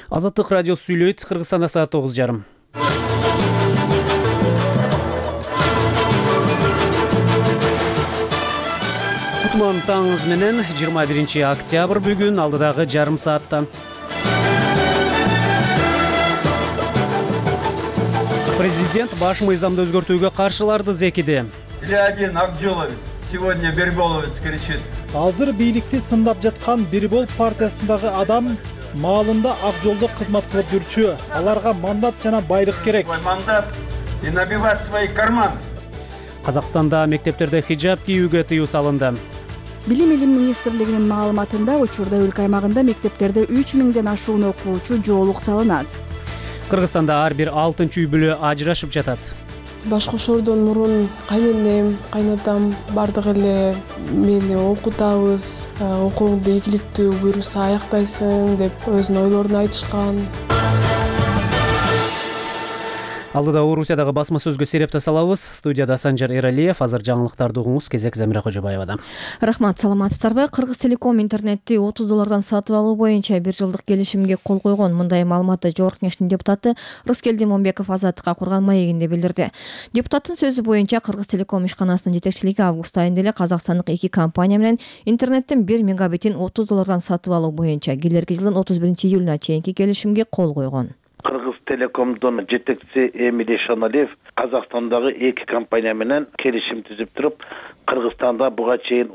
Азаттык радиосу сүйлөйт. Кыргызстанда саат 9:30. Кутман таңыңыз менен 21 октябрь бүгүн алдыдагы жарым сааттан. Президент баш мыйзамды өзгөртүүгө каршыларды зекиди. Или один Акжоловец, сегодня Берболовец кричит. Азыр бийликти сындап жаткан Бирбол партиясындагы адам маалында ак жолдо кызмат кылып жүрчү. Аларга мандат жана байлык керек. Свой мандат и набивать свои карманы. Казакстанда мектептерде хиджаб кийүүгө тыюу салынды. Билим министрлигинин маалыматында учурда өлкө аймагында мектептерде 3000ден ашуун окуучу жоолук салынат. Кыргызстанда ар бир 6-үй бүлө ажырашып жатат. Башкошордон мурун кайненем, кайнатам бардыгы эле мени окутабыз, окууңду ийгиликтүү буюрса аяктайсың деп өзүнүн ойлорун айтышкан. Алдыда Орусиядагы басма сөзгө серепте салабыз. Студияда Санжар Эралиев, азыр жаңылыктарды угуңуз, кезек Замира Кожобаевада. Рахмат, саламатсыздарбы? Кыргызтелеком интернетти $30 сатып алуу боюнча 1 жылдык келишимге кол койгон. Мындай маалыматты Жогорку Кеңештин депутаты Рыскелди Момбеков Азаттыкка курган маегинде билдирди. Депутаттын сөзү боюнча Кыргызтелеком ишканасынын жетекчилиги август айында эле казакстандык 2 компания менен интернеттен 1 мегабитин $30 сатып алуу боюнча келерки жылдын 31 июлуна чейинки келишимге кол койгон. Кыргызтелекомдун жетекчиси Эмиль Ишаналиев Казакстандагы 2 компания менен келишим түзүп туруп, Кыргызстанда буга чейин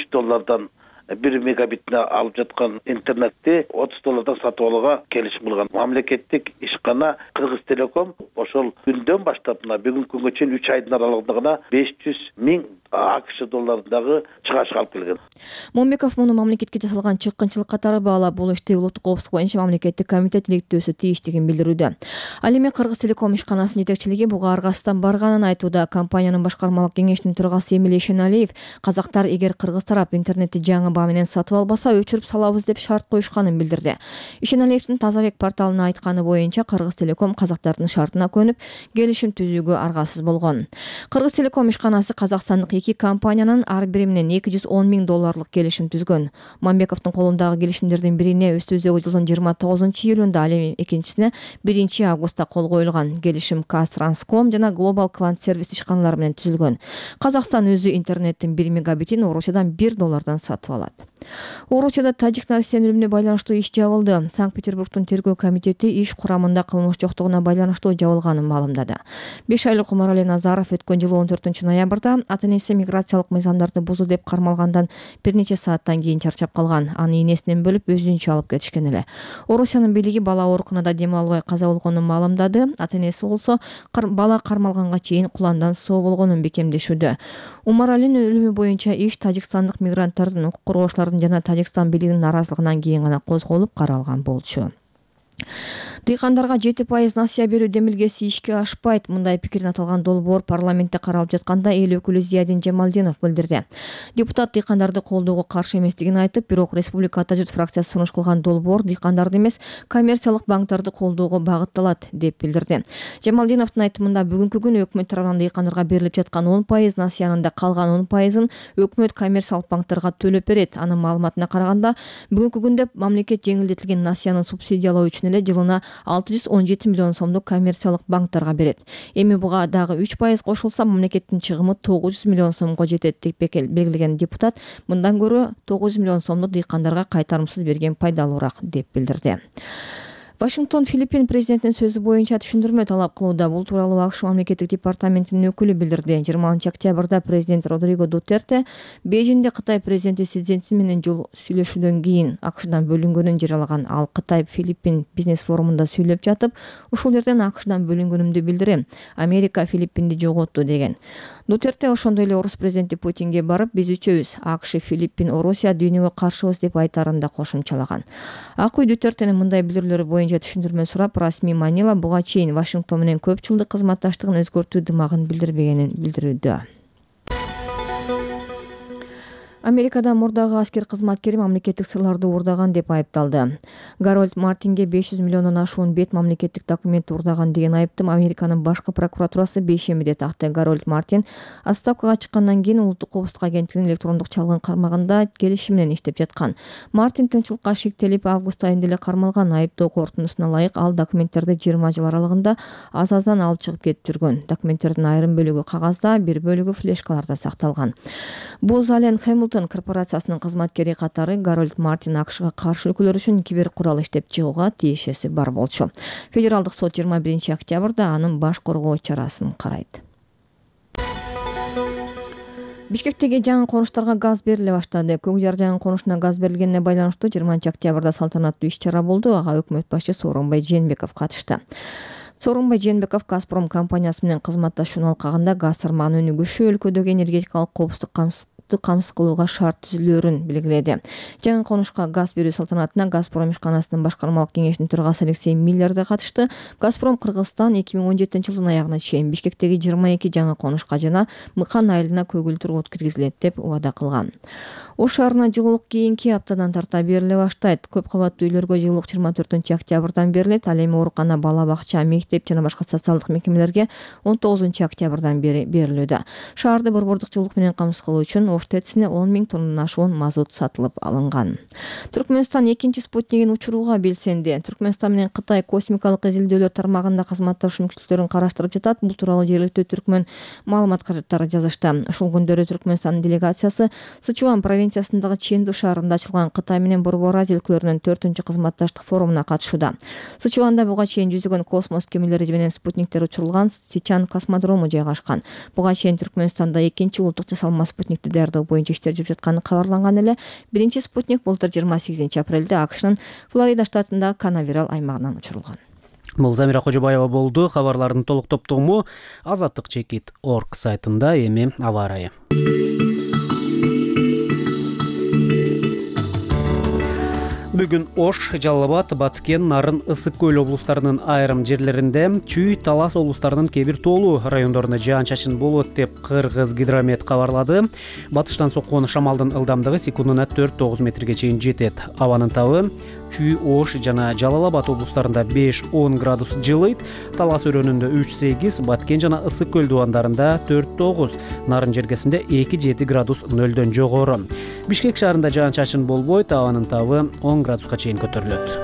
$13 1 мегабитне алып жаткан интернетти $30 сатып алууга келишим кылган. Мамлекеттик ишкана Кыргызтелеком ошол күндөн баштап бүгүнкү күнгө чейин 3 айдын аралыгында 500.000 АКШ долларындагы чыгаш алып келген. Момбеков муну мамлекетке жасалган чыккынчылык катары баалап, бул ишти улуттук коопсуздук боюнча мамлекеттик комитет иликтөөсү тийиштигин билдирүүдө. Ал эми Кыргызтелеком ишканасынын жетекчилиги буга аргасыздан барганын айтууда. Компаниянын башкармалык кеңешинин төрагасы Эмиль Ишаналиев казактар эгер кыргыз тарап интернетти жаңы баа менен сатып албаса өчүрүп салабыз деп шарт коюшканын билдирди. Ишаналиевдин Тазабек порталына айтканы боюнча Кыргызтелеком казактардын шартына көнүп келишим түзүүгө аргасыз болгон. Кыргызтелеком ишканасы казакстандык 2 компаниянын ар бири менен $210.000 келишим түзгөн. Мамбековдун колундагы келишимдердин бирине өстүздөгү жылдын 29 июлунда, ал эми экинчисине 1 августта кол коюлган. Келишим Казтранском жана Global Quant сервис ишканалары менен түзүлгөн. Казакстан өзү интернеттин 1 мегабитин Орусиядан $1 сатып алат. Орусияда тажик наристенин өлүмүнө байланыштуу иш жабылды. Санкт-Петербургдун тергөө комитети иш курамында кылмыш жоктугуна байланыштуу жабылганын маалымдады. 5 айлык Умарали Назаров өткөн жылы 14 ноябрда ата-энеси миграциялык мыйзамдарды бузуу деп кармалгандан бир нече сааттан кийин чарчап калган. Аны энесинен бөлүп өзүнчө алып кетишкен эле. Орусиянын бийлиги бала ооруканада дем албай каза болгонун маалымдады. Ата-энеси болсо бала кармалганга чейин куландан соо болгонун бекемдешүүдө. Умаралинин өлүмү боюнча иш тажикстандык мигранттардын укук коргоочулардын жана Тажикстан бийлигинин наразылыгынан кийин гана козголуп каралган болчу. Дыйкандарга 7% насыя берүү демилгеси ишке ашпайт. Мындай пикирин аталган долбоор парламентте каралып жатканда эл өкүлү Зиядин Жамалдинов билдирди. Депутат дыйкандарды колдоого каршы эместигин айтып, бирок Республика Ата журт фракциясы сунуш кылган долбоор дыйкандарды эмес, коммерциялык банктарды колдоого багытталат деп билдирди. Жамалдиновдун айтымында бүгүнкү күнү өкмөт тарабынан дыйкандарга берилип жаткан 10% насыянын да калган 10%-ын өкмөт коммерциялык банктарга төлөп берет. Анын маалыматына караганда, бүгүнкү күндө мамлекет жеңилдетилген насыяны субсидиялоо үчүн эле жылына 617 миллион сомдук коммерциялык банктарга берет. Эми буга дагы 3% кошулса, мамлекеттин чыгымы 900 миллион сомго жетет деп белгилеген депутат, мындан көрө 900 миллион сомду дыйкандарга кайтарымсыз берген пайдалуураак деп билдирди. Вашингтон Филиппин президентинин сөзү боюнча түшүндүрмө талап кылууда. Бул тууралуу АКШ мамлекеттик департаментинин өкүлү билдирди. 20 октябрда президент Родриго Дутерте Бейжиңде Кытай президенти Си Цзиньпин менен жол сүйлөшүүдөн кийин АКШдан бөлүнгөнүн жарыялаган. Ал Кытай-Филиппин бизнес форумунда сүйлөп жатып, ушул жерден АКШдан бөлүнгөнүмдү билдирем. Америка Филиппинди жоготту деген. Дутерте ошондой эле орус президенти Путинге барып, биз үчөөбүз АКШ, Филиппин, Орусия дүйнөгө каршыбыз деп айтарын да кошумчалаган. Ак үй Дутертенин мындай билдирүүлөрү боюнча түшүндүрмө сурап, расмий Манила буга чейин Вашингтон менен көп жылдык кызматташтыгын өзгөртүү дымагын билдирбегенин билдирүүдө. Америкада мурдагы аскер кызматкери мамлекеттик сырларды уурдаган деп айыпталды. Гарольд Мартинге 500 миллиондон ашуун бет мамлекеттик документти уурдаган деген айыпты Американын башкы прокуратурасы бейшембиде такты. Гарольд Мартин отставкага чыккандан кийин Улуттук коопсуздук агенттигинин электрондук чалгын кармагында келишим менен иштеп жаткан. Мартин тынччылыкка шектелип август айында эле кармалган. Айыптоо корутундусуна ылайык ал документтерди 20 жыл аралыгында аз-аздан алып чыгып кетип жүргөн. Документтердин айрым бөлүгү кагазда, бир бөлүгү флешкаларда сакталган. Buzz Allen Hamilton корпорациясынын кызматкери катары Гарольд Мартин АКШга каршы өлкөлөр үчүн кибер курал иштеп чыгууга тиешеси бар болчу. Федералдык сот 21 октябрда анын баш коргоо чарасын карайт. Бишкектеги жаңы конуштарга газ бериле баштады. Көк жар жаңы конушуна газ берилгенине байланыштуу 20 октябрда салтанаттуу иш-чара болду. Ага өкмөт башчысы Сооронбай Жээнбеков катышты. Сооронбай Жээнбеков Газпром компаниясы менен кызматташууну алкагында газ тармагынын өнүгүшү өлкөдөгү энергетикалык коопсуздук камсыз кылууга шарт түзүлөөрүн белгиледи. Жаңы конушка газ берүү салтанатына Газпром ишканасынын башкармалык кеңешинин төрагасы Алексей Миллер да катышты. Газпром Кыргызстан 2017-жылдын аягына чейин Бишкектеги 22 жаңы конушка жана Мыкан айылына көгүлдүр от киргизилет деп убада кылган. Ош шаарына жылуулук кийинки аптадан тарта бериле баштайт. Көп кабаттуу үйлөргө жылуулук 24 октябрдан берилет. Ал эми оорукана, бала бакча, мектеп жана башка социалдык мекемелерге 19 октябрдан берилүүдө. Шаарды борбордук жылуулук менен камсыз кылуу үчүн Ош ТЭЦине 10 000 тоннадан ашуун мазут сатылып алынган. Түркмөнстан экинчи спутнигин учурууга белсенди. Түркмөнстан менен Кытай космикалык изилдөөлөр тармагында кызматташуу мүмкүнчүлүктөрүн караштырып жатат. Бул тууралуу жергиликтүү түркмөн маалымат каражаттары жазышты. Ушул күндөрү Түркмөнстандын делегациясы Сычуан провинциясындагы Ченду шаарында ачылган Кытай менен Борбор Азия өлкөлөрүнүн 4-чү кызматташтык форумуна катышууда. Сычуанда буга чейин жүзөгөн космос кемелери менен спутниктер учурулган Сичан космодрому жайгашкан. Буга чейин Түркмөнстанда экинчи улуттук жасалма спутникти даярдоо боюнча иштер жүрүп жатканы кабарланган эле. Биринчи спутник былтыр 28 апрелде АКШнын Флорида штатындагы Канаверал аймагынан учурулган. Бул Замира Кожобаева болду. Кабарлардын толук топтому azatlyk.org сайтында. Эми аба ырайы. Бүгүн Ош, Жалал Абад, Баткен, Нарын, Ысык көл облустарынын айрым жерлеринде, Чүй, Талас облустарынын кээ бир тоолуу райондорунда жаан-чачын болот деп Кыргыз гидромет кабарлады. Батыштан соккон шамалдын ылдамдыгы секундуна 4-9 метрге чейин жетет. Абанын табы Чүй, Ош жана Жалал Абад облустарында 5-10 градус жылыйт. Талас өрөөнүндө 3-8, Баткен жана Ысык көл дубандарында 4-9, Нарын жергесинде 2-7 градус нөлдөн жогору. Бишкек шаарында жаан-чачын болбойт, абанын табы 10 градуска чейин көтөрүлөт.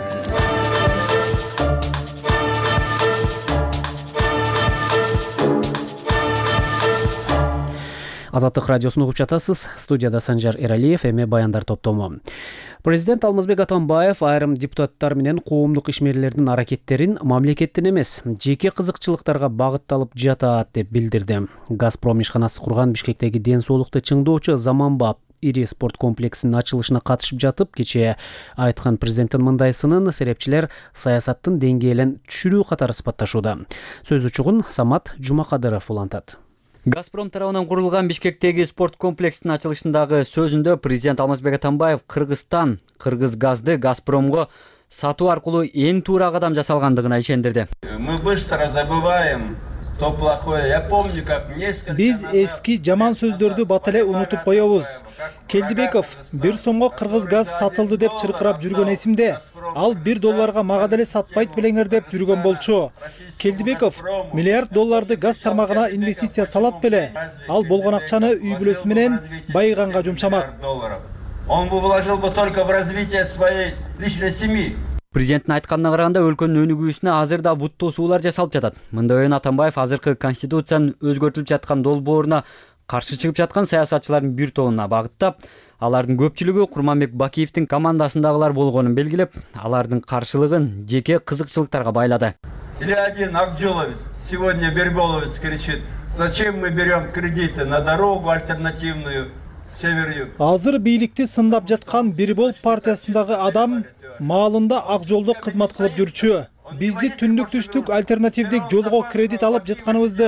Азаттык радиосун угуп жатасыз. Студияда Санжар Эралиев, эми баяндар топтому. Президент Алмазбек Атамбаев айрым депутаттар менен коомдук ишмерлердин аракеттерин мамлекеттин эмес, жеке кызыкчылыктарга багытталып жатат деп билдирди. Газпром ишканасы курган Бишкектеги ден соолукту чыңдоочу Заманбап ири спорт комплексинин ачылышына катышып жатып, кечээ айткан президенттин мындай сынын серепчилер саясаттын деңгээлин түшүрүү катары сыпатташууда. Сөз учугун Самат Жумакадыров улантат. Газпром тарабынан курулган Бишкектеги спорт комплексинин ачылышындагы сөзүндө президент Алмазбек Атамбаев Кыргызстан кыргыз газды Газпромго сатуу аркылуу эң туура кадам жасалгандыгына ишендирди. Мы быстро забываем то плохое. Я помню, как несколько... Биз эски жаман сөздөрдү бат эле унутуп коебуз. Келдибеков бир сомго кыргыз газ сатылды деп чыркырап жүргөн эсимде. Ал $1 мага деле сатпайт белеңер деп жүргөн болчу. Келдибеков $1 миллиард газ тармагына инвестиция салат беле. Ал болгон акчаны үй бүлөсү менен байыганга жумшамак. Он бы вложил бы только в развитие своей личной семьи. Президенттин айтканына караганда өлкөнүн өнүгүүсүнө азыр да буттуу суулар жасалып жатат. Мындай ойын Атамбаев азыркы конституциянын өзгөртүлүп жаткан долбооруна каршы чыгып жаткан саясатчылардын бир тобуна багыттап, алардын көпчүлүгү Курманбек Бакиевдин командасындагылар болгонун белгилеп, алардын каршылыгын жеке кызыкчылыктарга байлады. Или один акжоловец, сегодня Берголовец кричит: зачем мы берем кредиты на дорогу альтернативную север-юг? Азыр бийликти сындап жаткан Бирбол партиясындагы адам маалында ак жолдо кызмат кылып жүрчү. Бизди түндүк түштүк альтернативдик жолго кредит алып жатканыбызды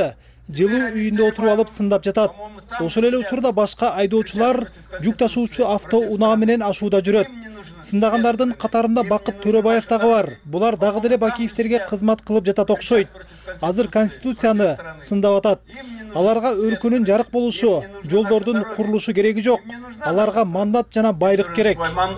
жылуу үйүндө отуруп алып сындап жатат. Ошол эле учурда башка айдоочулар жүк ташуучу авто унаа менен ашууда жүрөт. Сындагандардын катарында Бакыт Төрөбаев дагы бар. Булар дагы деле Бакиевтерге кызмат кылып жатат окшойт. Азыр Конституцияны сындап атат. Аларга өлкөнүн жарык болушу, жолдордун курулушу кереги жок. Аларга мандат жана байлык керек.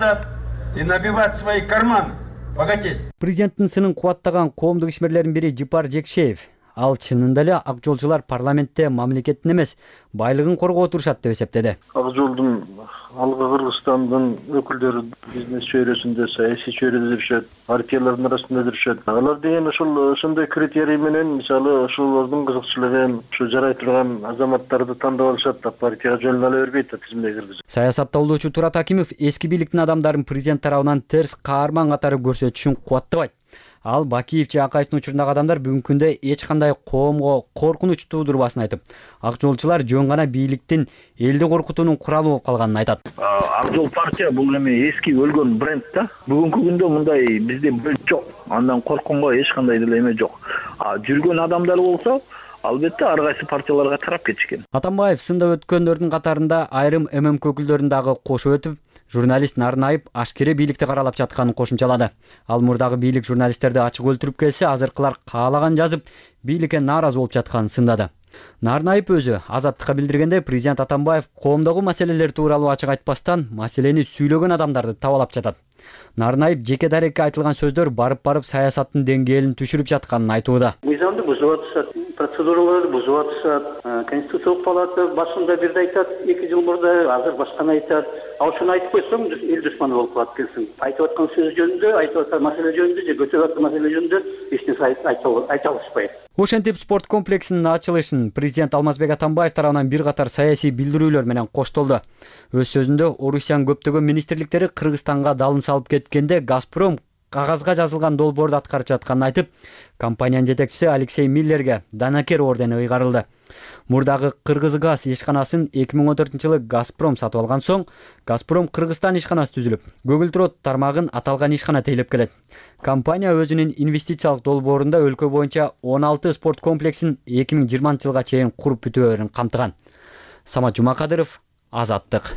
И набивать свои карманы, богатеть. Президенттин сынын кубаттаган коомдук ишмерлердин бири Жипар Жекшеев. Ал чынында эле ак жолчулар парламентте мамлекеттин эмес, байлыгын коргоо турушат деп эсептеди. Ак жолдун алгы Кыргызстандын өкүлдөрү бизнес чөйрөсүндө, саясий чөйрөдө жүрүшөт, партиялардын арасында жүрүшөт. Алар деген ошондой критерий менен, мисалы, ошолордун кызыкчылыгын, ушу жарай турган азаматтарды тандап алышат да, партияга жөнүнө ала бербейт да, тизимге киргизип. Саясатта болуучу Турат Акимов эски бийликтин адамдарын президент тарабынан терс каарман катары көрсөтүшүн кубаттабайт. Ал Бакиев же Акаевдин учурундагы адамдар бүгүнкү күндө эч кандай коомго коркунуч туудурбасын айтып, ак жолчулар жөн гана бийликтин элди коркутуунун куралы болуп калганын айтат. Ак жол партия бул эми эски өлгөн бренд да. Бүгүнкү күндө мындай бизде бренд жок. Андан коркконго эч кандай деле эме жок. Жүргөн адамдар болсо, албетте ар кайсы партияларга тарап кетишкен. Атамбаев сындап өткөндөрдүн катарында айрым ММК өкүлдөрүн дагы кошуп өтүп, журналист Нарынаев ашкере бийликти каралап жатканын кошумчалады. Ал мурдагы бийлик журналисттерди ачык өлтүрүп келсе, азыркылар каалаган жазып, бийликке нааразы болуп жатканын сындады. Нарынаев өзү Азаттыкка билдиргенде, президент Атамбаев коомдогу маселелер тууралуу ачык айтпастан, маселени сүйлөгөн адамдарды табалап жатат. Нарынаев жеке дарекке айтылган сөздөр барып саясаттын деңгээлин түшүрүп жатканын айтууда. Мыйзамды бузуп атышат, процедураларды бузуп атышат. Конституциялык палата башында бирди айтат, 2 жыл мурда, азыр башканы айтат. Ошону айтып койсоң, эл душманы болуп калат экенсиң. Айтып аткан сөз жөнүндө, айтып аткан маселе жөнүндө же көтөрүп аткан маселе жөнүндө эч нерсе айта алышпайт. Ошентип спорт комплексинин ачылышын президент Алмазбек Атамбаев тарабынан бир катар саясий билдирүүлөр менен коштолду. Өз сөзүндө Орусиянын көптөгөн министрликтери Кыргызстанга далын салып кеткенде Газпром кагазга жазылган долбоорду аткарып жатканын айтып, компаниянын жетекчиси Алексей Миллерге Данакер ордени ыйгарылды. Мурдагы Кыргызгаз ишканасын 2014-жылы Газпром сатып алган соң, Газпром Кыргызстан ишканасы түзүлүп, Көгүл тармагын аталган ишкана тейлеп келет. Компания өзүнүн инвестициялык долбоорунда өлкө боюнча 16 спорт комплексин 2020-жылга чейин куруп бүтүүрүн камтыган. Самат Жумакадыров, Азаттык.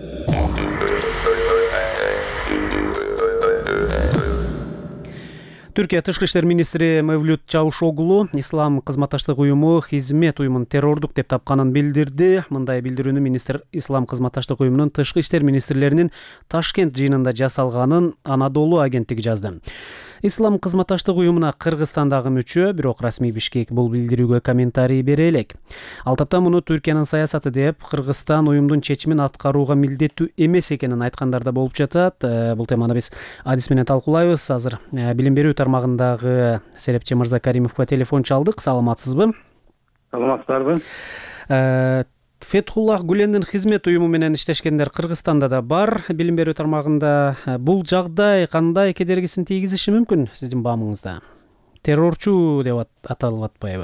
Түркия тышкы иштер министри Мевлют Чавушоглу ислам кызматташтык уюму хизмет уюмун террордук деп тапканын билдирди. Мындай билдирүүнү министр ислам кызматташтык уюмунун тышкы иштер министрлеринин Ташкент жыйынында жасалганын Анадолу агенттиги жазды. Ислам кызматташтык уюмуна Кыргызстандагы мүчө, бирок расмий Бишкек бул билдирүүгө комментарий бере элек. Ал тапта муну Түркиянын саясаты деп, Кыргызстан уюмдун чечимин аткарууга милдеттүү эмес экенин айткандар да болуп жатат. Бул теманы биз адис менен талкуулайбыз. Азыр билим берүү тармагындагы серепчи Мырза Каримовго телефон чалдык. Саламатсызбы? Саламатсыздарбы? Фетхуллах Гулендин хизмет уюму менен иштешкендер Кыргызстанда да бар. Билим берүү тармагында бул жагдай кандай кедергисин тийгизиши мүмкүн сиздин баамыңызда? Террорчу деп аталып атпайбы?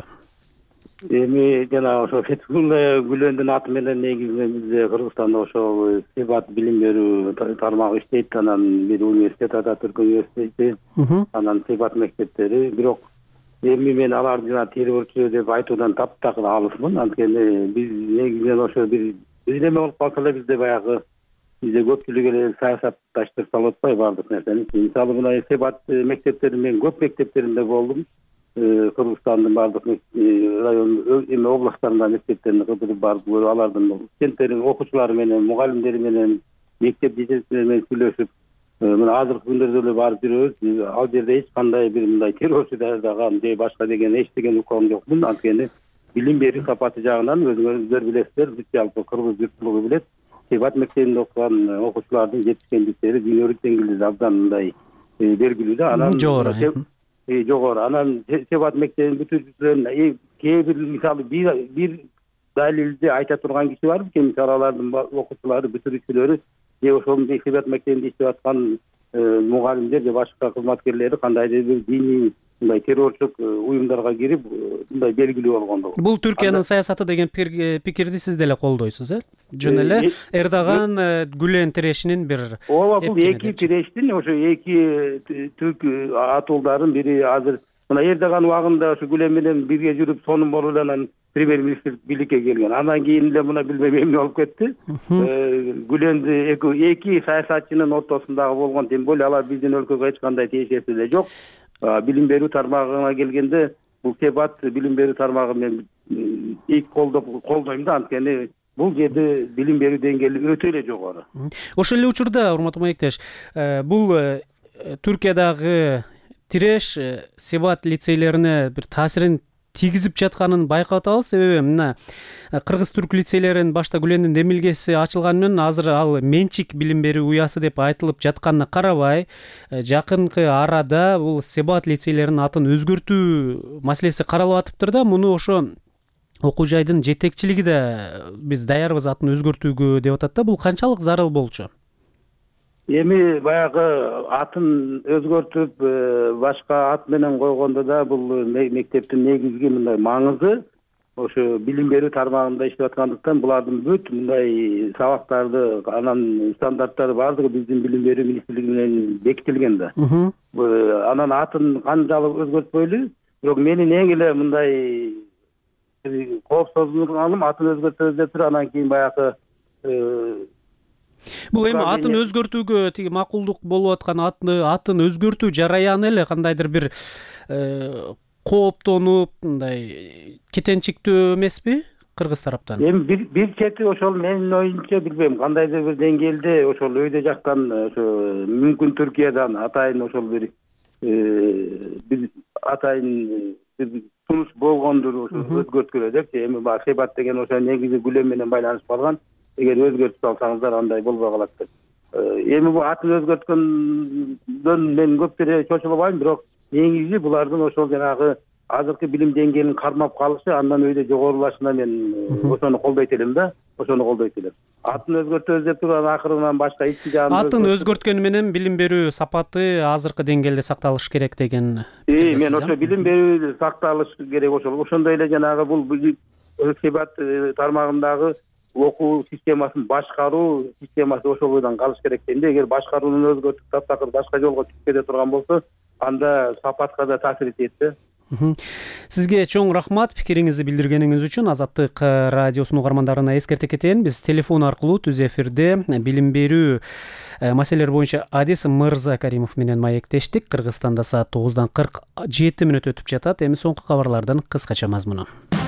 Эми жана ошо Фетхуллах Гулендин аты менен негизинде Кыргызстанда ошол Себат билим берүү тармагы иштейт. Анан бир университет Ататүрк университети, анан Себат мектептери. Бирок эми мен аларды жана террорчу деп айтуудан таптак алысмын. Анткени биз негизинен ошо бир эме болуп калса эле бизде баягы бизде көпчүлүк эле саясатташтырып салып атпайбы баардык нерсени. Мисалы мына Себат мектептери мен көп мектептеринде болдум. Кыргызстандын баардык район эме областтарында мектептерине кыдырып барып көрүп, алардын студенттерин, окуучулары менен, мугалимдери менен, мектеп жетекчилери менен сүйлөшүп, мына азыркы күндөрдө эле барып жүрөбүз. Ал жерде эч кандай бир мындай террорчу даярдаган же башка деген эчтеген уккан жокмун. Анткени билим берүү сапаты жагынан өзүңөр билесиздер, бүт жалпы кыргыз журтчулугу билет. Себат мектебинде окуган окуучулардын жетишкендиктери дүйнөлүк деңгээлде абдан мындай белгилүү да. Анан жогору. Анан Себат мектебинин бүтүүчүлөрүнүн кээ бир мисалы бир далилди айта турган киши бар экен. Мисалы алардын окуучулары, бүтүрүүчүлөрү же ошол Себат мектебинде иштеп аткан мугалимдер же башка кызматкерлери кандайдыр бир диний мындай террорчулук уюмдарга кирип мындай белгилүү болгондугу. Бул Түркиянын саясаты деген пикирди сиз деле колдойсуз, жөн эле Эрдоган Гүлен тирешинин бир. Ооба, бул эки тирештин ошо эки түрк атуулдарын бири азыр мына Эрдоган убагында ушу Гүлен менен бирге жүрүп сонун болуп эле анан премьер-министр бийликке келген. Андан кийин эле мына билбейм эмне болуп кетти. Гүленди эки саясатчынын ортосундагы болгон, тем более алар биздин өлкөгө эч кандай тиешеси эле жок. Билим берүү тармагына келгенде бул Себат билим берүү тармагы мен ийик колдойм да, анткени бул жерде билим берүү деңгээли өтө эле жогору. Ошол эле учурда урматтуу маектеш, бул Түркиядагы тиреш Себат лицейлерине бир таасирин тийгизип жатканын байкап атабыз. Себеби мына кыргыз-түрк лицейлеринин башта Гүлендин демилгеси ачылганы менен азыр ал менчик билим берүү уясы деп айтылып жатканына карабай, жакынкы арада бул Себат лицейлеринин атын өзгөртүү маселеси каралып атыптыр да. Муну ошо окуу жайдын жетекчилиги да биз даярбыз атын өзгөртүүгө деп атат да. Бул канчалык зарыл болчу? Эми баягы атын өзгөртүп башка ат менен койгондо да бул мектептин негизги мындай маңызы ошо билим берүү тармагында иштеп аткандыктан булардын бүт мындай сабактарды анан стандарттары баардыгы биздин билим берүү министрлиги менен бекитилген да. Анан атын канчалык өзгөртпөйлү, бирок менин эң эле мындай коопсуздугум атын өзгөртөбүз деп туруп анан кийин баягы бул эми атын өзгөртүүгө тиги макулдук болуп аткан атын өзгөртүү жараяны эле кандайдыр бир кооптонуп мындай кетенчиктүү эмеспи кыргыз тараптан? Эми бир чети ошол менин оюмча билбейм кандайдыр бир деңгээлде ошол өйдө жактан ошо мүмкүн Түркиядан атайын ошол бир атайын сунуш болгондур ошо өзгөрткүлө депчи. Эми баягы Себат деген ошо негизи Гүлен менен байланышып калган. Эгер өзгөртүп салсаңыздар андай болбой калат деп. Эми бул атын өзгөрткөндөн мен көптөр чочулбайм, бирок негизи булардын ошол жанагы азыркы билим деңгээлин кармап калышы, андан өйдө жогорулашына мен ошону колдойт элем да, ошону колдойт элем. Атын өзгөртөбүз деп туруп акырынан башка эч жагын атын өзгөрткөнү менен билим берүү сапаты азыркы деңгээлде сакталыш керек деген. Мен ошо билим берүү сакталыш керек, ошондой эле жанагы бул Себат тармагындагы окуу системасын башкаруу системасы ошол бойдон калыш керек дейм. Эгер башкарууну өзгөртүп таптакыр башка жолго чыгып кете турган болсо, анда сапатка да таасир этет да. Сизге чоң рахмат пикириңизди билдиргениңиз үчүн. Азаттык радиосунун угармандарына эскерте кетейин. Биз телефон аркылуу түз эфирде билим берүү маселелери боюнча Адис Мырза Каримов менен маектештик. Кыргызстанда саат 9:47 өтүп жатат. Эми соңку кабарлардын кыскача мазмуну.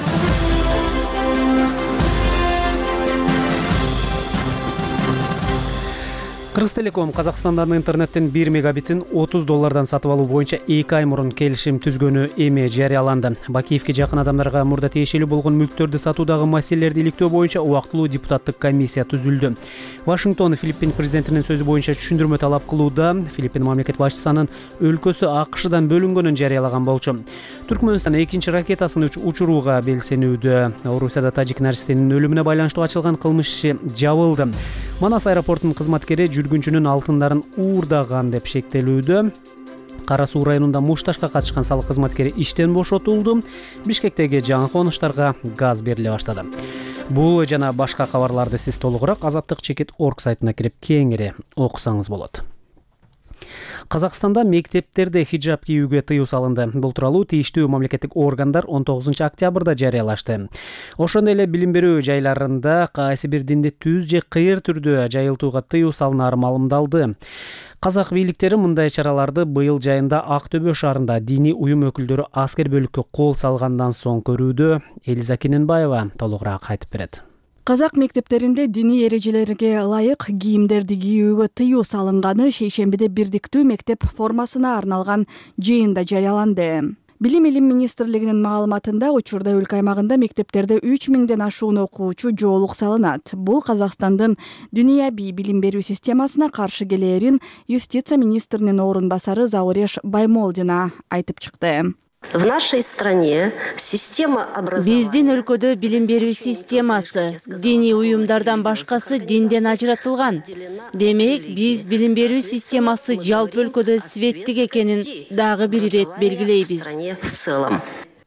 Кыргызтелеком Казакстандагы интернеттин 1 мегабитин $30 сатып алуу боюнча 2 ай мурун келишим түзгөнү эми жарыяланды. Бакиевке жакын адамдарга мурда тиешелүү болгон мүлктөрдү сатуудагы маселелерди иликтөө боюнча убактылуу депутаттык комиссия түзүлдү. Вашингтон Филиппин президентинин сөзү боюнча түшүндүрмө талап кылууда. Филиппин мамлекет башчысынын өлкөсү АКШдан бөлүнгөнүн жарыялаган болчу. Түркмөнстан экинчи ракетасын учурууга белсенүүдө. Орусияда тажик наристинин өлүмүнө байланыштуу ачылган кылмыш иши жабылды. Манас аэропортунун кызматкери жүргүнчүнүн алтындарын уурдаган деп шектелүүдө. Кара Суу районунда мушташка катышкан салык кызматкери иштен бошотулду. Бишкектеги жаңы конуштарга газ бериле баштады. Бул жана башка кабарларды сиз толугураак Азаттык.org сайтына кирип кеңири окусаңыз болот. Казакстанда мектептерде хиджаб кийүүгө тыюу салынды. Бул тууралуу тийиштүү мамлекеттик органдар 19 октябрда жарыялашты. Ошондой эле билим берүү жайларында кайсы бир динди түз же кыйыр түрдө жайылтууга тыюу салынары маалымдалды. Казак бийликтери мындай чараларды быйыл жайында Ак Төбө шаарында диний уюм өкүлдөрү аскер бөлүккө кол салгандан соң көрүүдө. Элиза Киненбаева толугураак айтып берет. Казак мектептеринде диний эрежелерге ылайык кийимдерди кийүүгө тыюу салынганы шейшембиде бирдиктүү мектеп формасына арналган жыйында жарыяланды. Билим министрлигинин маалыматында учурда өлкө аймагында мектептерде 3000ден ашуун окуучу жоолук салынат. Бул Казакстандын дүйнөбүй билим берүү системасына каршы келээрин юстиция министринин орун басары Зауреш Баймолдина айтып чыкты. В нашей стране система образования. Биздин өлкөдө билим берүү системасы диний уюмдардан башкасы динден ажыратылган. Демек, биз билим берүү системасы жалпы өлкөдө светтик экенин дагы бир ирет белгилейбиз. В целом.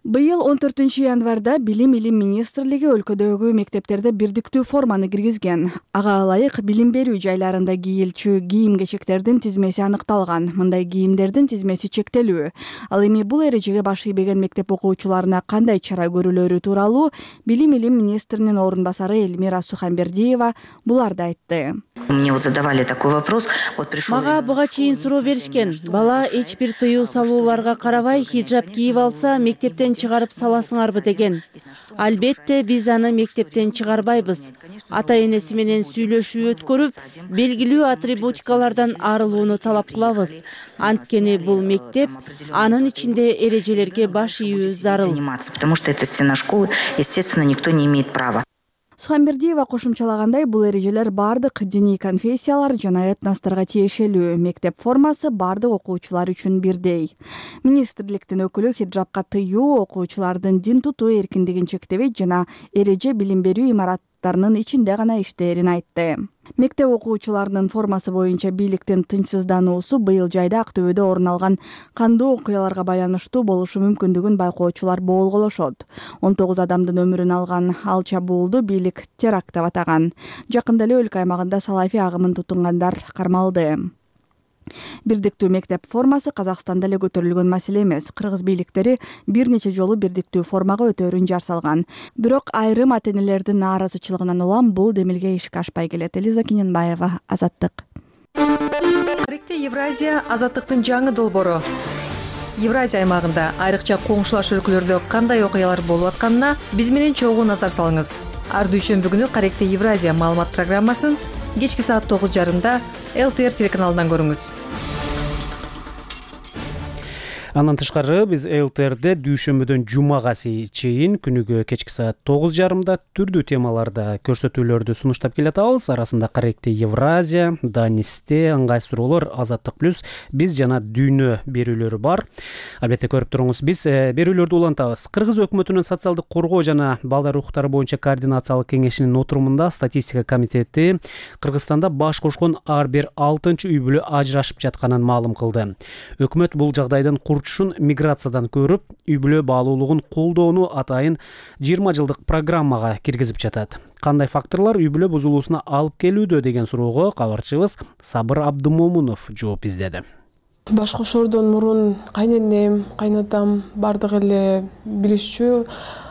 Быйыл 14 январда Билим илим министрлиги өлкөдөгү мектептерде бирдиктүү форманы киргизген. Ага ылайык билим берүү жайларында кийилчү кийим-кечектердин тизмеси аныкталган. Мындай кийимдердин тизмеси чектелүү. Ал эми бул эрежеге баш ийбеген мектеп окуучуларына кандай чара көрүлөрү тууралуу Билим илим министринин орун басары Эльмира Суханбердиева буларды айтты. Мне вот задавали такой вопрос. Мага буга чейин суроо беришкен. Бала эч бир тыюу салууларга карабай хиджаб кийип алса, мектептен чыгарып саласыңарбы деген. Албетте биз аны мектептен чыгарбайбыз. Ата-энеси менен сүйлөшүү өткөрүп, белгилүү атрибутикалардан арылууну талап кылабыз. Анткени бул мектеп, анын ичинде эрежелерге баш ийүү зарыл. Потому что это стена школы, естественно, никто не имеет права. Суханбердиева кошумчалагандай, бул эрежелер бардык диний конфессиялар жана этносторго тиешелүү. Мектеп формасы бардык окуучулар үчүн бирдей. Министрликтин өкүлү хиджабка тыюу, окуучулардын дин тутуу эркиндигин чектебейт жана эреже билим берүү имараттарынын ичинде гана иштээрин айтты. Мектеп окуучуларынын формасы боюнча бийликтин тынчсыздануусу быйыл жайда Актөбөдө орун алган кандуу окуяларга байланыштуу болушу мүмкүндүгүн байкоочулар боолголошот. 19 адамдын өмүрүн алган ал чабуулду бийлик теракт деп атаган. Жакында эле өлкө аймагында салафи агымын тутунгандар кармалды. Бирдиктүү мектеп формасы Казакстанда эле көтөрүлгөн маселе эмес. Кыргыз бийликтери бир нече жолу бирдиктүү формага өтөөрүн жар салган. Бирок айрым ата-энелердин нааразычылыгынан улам бул демилге ишке ашпай келет. Элиза Киненбаева, Азаттык. Каректе Евразия азаттыктын жаңы долбоору. Евразия аймагында айрыкча коңшулаш өлкөлөрдө кандай окуялар болуп атканына биз менен чогуу назар салыңыз. Ар дүйшөмбү күнү Каректе Евразия маалымат программасын кечки саат 9:30 ЛТР телеканалынан көрүңүз. Андан тышкары биз ЛТРде дүйшөмбүдөн жумага чейин күнүгө кечки саат 9:30 түрдүү темаларда көрсөтүүлөрдү сунуштап келатабыз. Арасында Каректе Евразия, Данисте, ыңгай суроолор, Азаттык плюс, биз жана дүйнө берүүлөрү бар. Албетте көрүп туруңуз, биз берүүлөрдү улантабыз. Кыргыз өкмөтүнүн социалдык коргоо жана балдар укуктары боюнча координациялык кеңешинин отурумунда статистика комитети Кыргызстанда баш кошкон ар бир 6-чы үй бүлө ажырашып жатканын маалым кылды. Өкмөт бул жагдайдын миграциядан көрүп, үй бүлө баалуулугун колдоону атайын 20 жылдык программага киргизип жатат. Кандай факторлор үй бүлө бузулуусуна алып келүүдө деген суроого кабарчыбыз Сабыр Абдымомунов жооп издеди. Баш кошордон мурун кайненем, кайнатам бардык эле билишчү.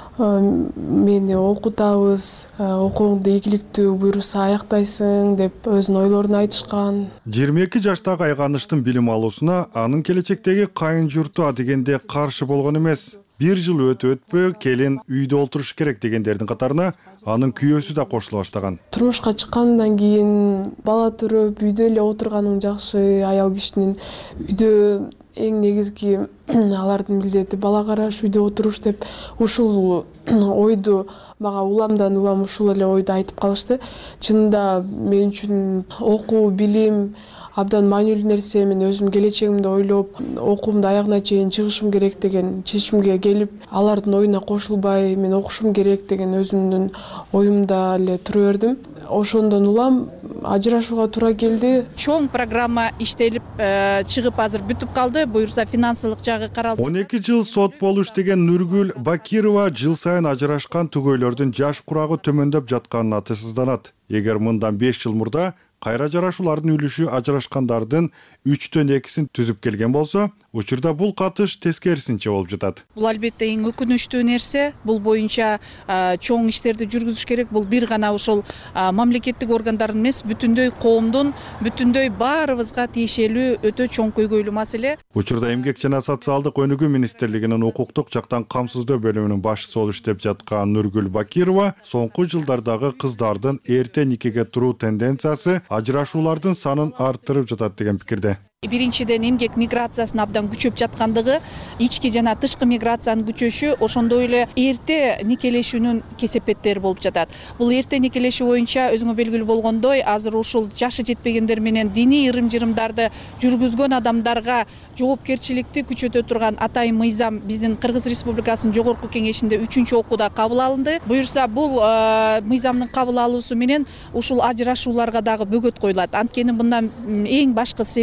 Мени окутабыз, окууңду ийгиликтүү буйруса аяктайсың деп өзүнүн ойлорун айтышкан. 22 жаштагы Айганыштын билим алуусуна анын келечектеги кайын журту адегенде каршы болгон эмес. Бир жыл өтө-өтпөй келин үйдө олтуруш керек дегендердин катарына анын күйөөсү да кошула баштаган. Турмушка чыккандан кийин бала төрөп үйдө эле отурганың жакшы, аял кишинин үйдө эң негизги алардын милдети бала караш, үйдө отуруш деп ушул ойду мага уламдан улам ушул эле ойду айтып калышты. Чынында мен үчүн окуу, билим абдан маанилүү нерсе. Мен өзүм келечегимди ойлоп, окуумду аягына чейин чыгышым керек деген чечимге келип, алардын оюна кошулбай, мен окушум керек деген өзүмдүн оюмда эле тура бердим. Ошондон улам ажырашууга туура келди. Чоң программа иштелип чыгып азыр бүтүп калды. Буюрса финансылык жагы каралды. 12 жыл сот болуп иштеген Нургүл Бакирова жыл сайын ажырашкан түгөйлөрдүн жаш курагы төмөндөп жатканына тынчсызданат. Эгер мындан 5 жыл мурда кайра жарашуулардын үлүшү ажырашкандардын 3/2-син түзүп келген болсо, учурда бул катыш тескерисинче болуп жатат. Бул албетте эң өкүнүчтүү нерсе. Бул боюнча чоң иштерди жүргүзүш керек. Бул бир гана ошол мамлекеттик органдардын эмес, бүтүндөй коомдун, бүтүндөй баарыбызга тиешелүү өтө чоң көйгөйлүү маселе. Учурда эмгек жана социалдык өнүгүү министрлигинин укуктук жактан камсыздоо бөлүмүнүн башчысы болуп иштеп жаткан Нургүл Бакирова соңку жылдардагы кыздардын эрте никеге туруу тенденциясы ажырашуулардын санын арттырып жатат деген пикирде. Биринчиден эмгек миграциясынын абдан күчөп жаткандыгы, ички жана тышкы миграциянын күчөшү, ошондой эле эрте никелешүүнүн кесепеттери болуп жатат. Бул эрте никелешүү боюнча өзүңө белгилүү болгондой, азыр ушул жашы жетпегендер менен диний ырым-жырымдарды жүргүзгөн адамдарга жоопкерчиликти күчөтө турган атайын мыйзам биздин Кыргыз Республикасынын жогорку кеңешинде 3-чү окууда кабыл алынды. Буюрса бул мыйзамдын кабыл алуусу менен ушул ажырашууларга дагы бөгөт коюлат. Анткени мындан эң башкы себеби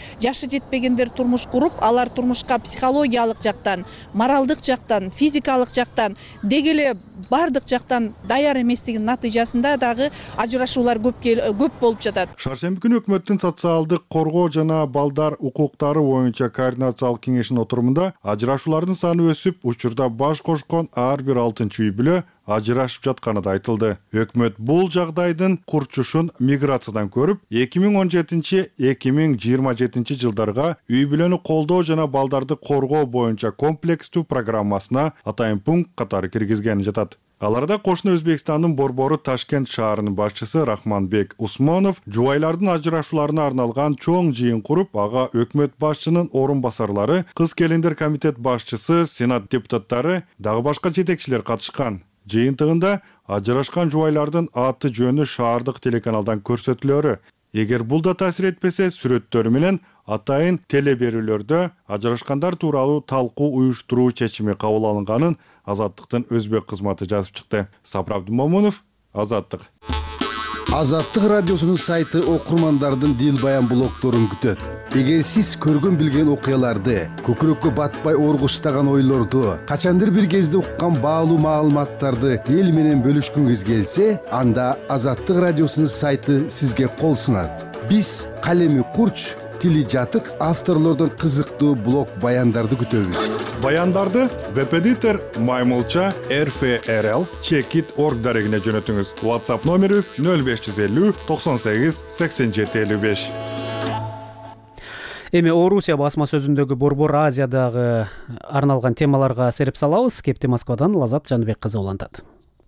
жашы жетпегендер турмуш куруп, алар турмушка психологиялык жактан, моралдык жактан, физикалык жактан, деги эле бардык жактан даяр эместигинин натыйжасында дагы ажырашуулар көп болуп жатат. Шаршемби күнү өкмөттүн социалдык коргоо жана балдар укуктары боюнча координациялык кеңешинин отурумунда ажырашуулардын саны өсүп, учурда баш кошкон ар бир 6-үй бүлө ажырашып жатканы да айтылды. Өкмөт бул жагдайдын курчушун миграциядан көрүп, 2017-2027 жылдарга үй бүлөнү колдоо жана балдарды коргоо боюнча комплекстүү программасына атайын пункт катары киргизген жатат. Аларда кошуна Өзбекстандын борбору Ташкент шаарынын башчысы Рахманбек Усмонов жубайлардын ажырашууларына арналган чоң жыйын куруп, ага өкмөт башчынын орун басарлары, кыз келиндер комитет башчысы, сенат депутаттары, дагы башка жетекчилер катышкан. Жыйынтыгында ажырашкан жубайлардын аты жөнү шаардык телеканалдан көрсөтүлөрү. Эгер бул да таасир этпесе, сүрөттөрү менен атайын теле берүүлөрдө ажырашкандар тууралуу талкуу уюштуруу чечими кабыл алынганын Азаттыктын өзбек кызматы жазып чыкты. Сапар Абдумомунов, Азаттык. Азаттык радиосунун сайты окурмандардын дил баян блогторун күтөт. Эгер сиз көргөн билген окуяларды, көкүрөккө батпай оргуштаган ойлорду, качандыр бир кезде уккан баалуу маалыматтарды эл менен бөлүшкүңүз келсе, анда Азаттык радиосунун сайты сизге кол сунат. Биз калеми курч, тили жатык авторлордун кызыктуу блог баяндарды күтөбүз. Баяндарды веб-эдитор Маймылча RFRL Checkit.org дарегине жөнөтүңүз. WhatsApp номерибиз 0550 98 87 55. Эми Орусия басма сөзүндөгү Борбор Азиядагы арналган темаларга сереп салабыз. Кепти Москвадан Лазат Жаныбек кызы улантат.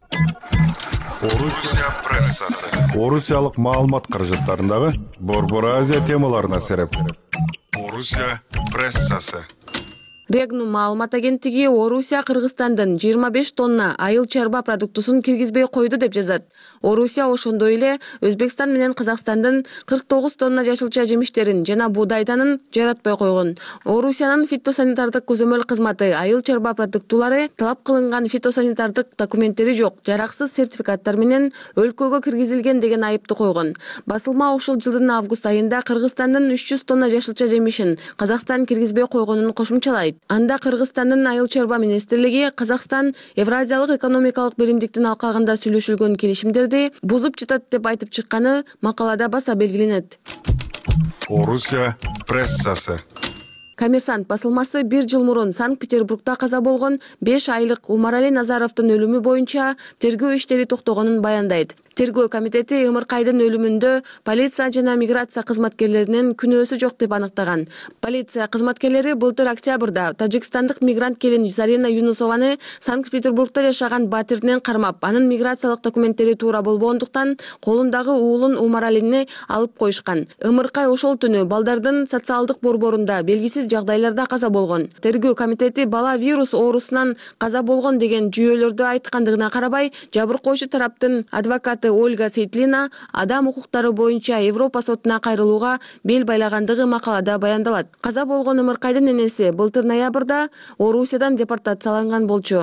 Орусия прессасы. Орусиялык маалымат каражаттарындагы Борбор Азия темаларына сереп. Орусия прессасы. Регнум маалымат агенттиги Орусия Кыргызстандын 25 тонна айыл чарба продуктусун киргизбей койду деп жазат. Орусия ошондой эле Өзбекстан менен Казакстандын 49 тонна жашылча жемиштерин жана буудайданын жаратпай койгон. Орусиянын фитосанитардык көзөмөл кызматы айыл чарба продуктулары талап кылынган фитосанитардык документтери жок, жараксыз сертификаттар менен өлкөгө киргизилген деген айыпты койгон. Басылма ушул жылдын август айында Кыргызстандын 300 тонна жашылча жемишин Казакстан киргизбей койгонун кошумчалайт. Анда Кыргызстандын айыл чарба министрлиги Казакстан Евразиялык экономикалык биримдиктин алкагында сүйлөшүлгөн келишимдерди бузуп жатат деп айтып чыкканы макалада баса белгиленет. Орусия прессасы. Коммерсант басылмасы 1 жыл мурун Санкт-Петербургда каза болгон 5 айлык Умарали Назаровдун өлүмү боюнча тергөө иштери токтогонун баяндайт. Тергөө комитети Ымыркайдын өлүмүндө полиция жана миграция кызматкерлеринин күнөөсү жок деп аныктаган. Полиция кызматкерлери былтыр октябрда тажикстандык мигрант келин Зарина Юнусованы Санкт-Петербургда жашаган батиринен кармап, анын миграциялык документтери туура болбогондуктан колундагы уулун Умаралини алып коюшкан. Ымыркай ошол түнү балдардын социалдык борборунда белгисиз жагдайларда каза болгон. Тергөө комитети бала вирус оорусунан каза болгон деген жүйөлөрдү айткандыгына карабай, жабыркоочу тараптын адвокаты Ольга Сейтлина адам укуктары боюнча Европа сотуна кайрылууга бел байлагандыгы макалада баяндалат. Каза болгон Ымыркайдын энеси былтыр ноябрда Орусиядан депортацияланган болчу.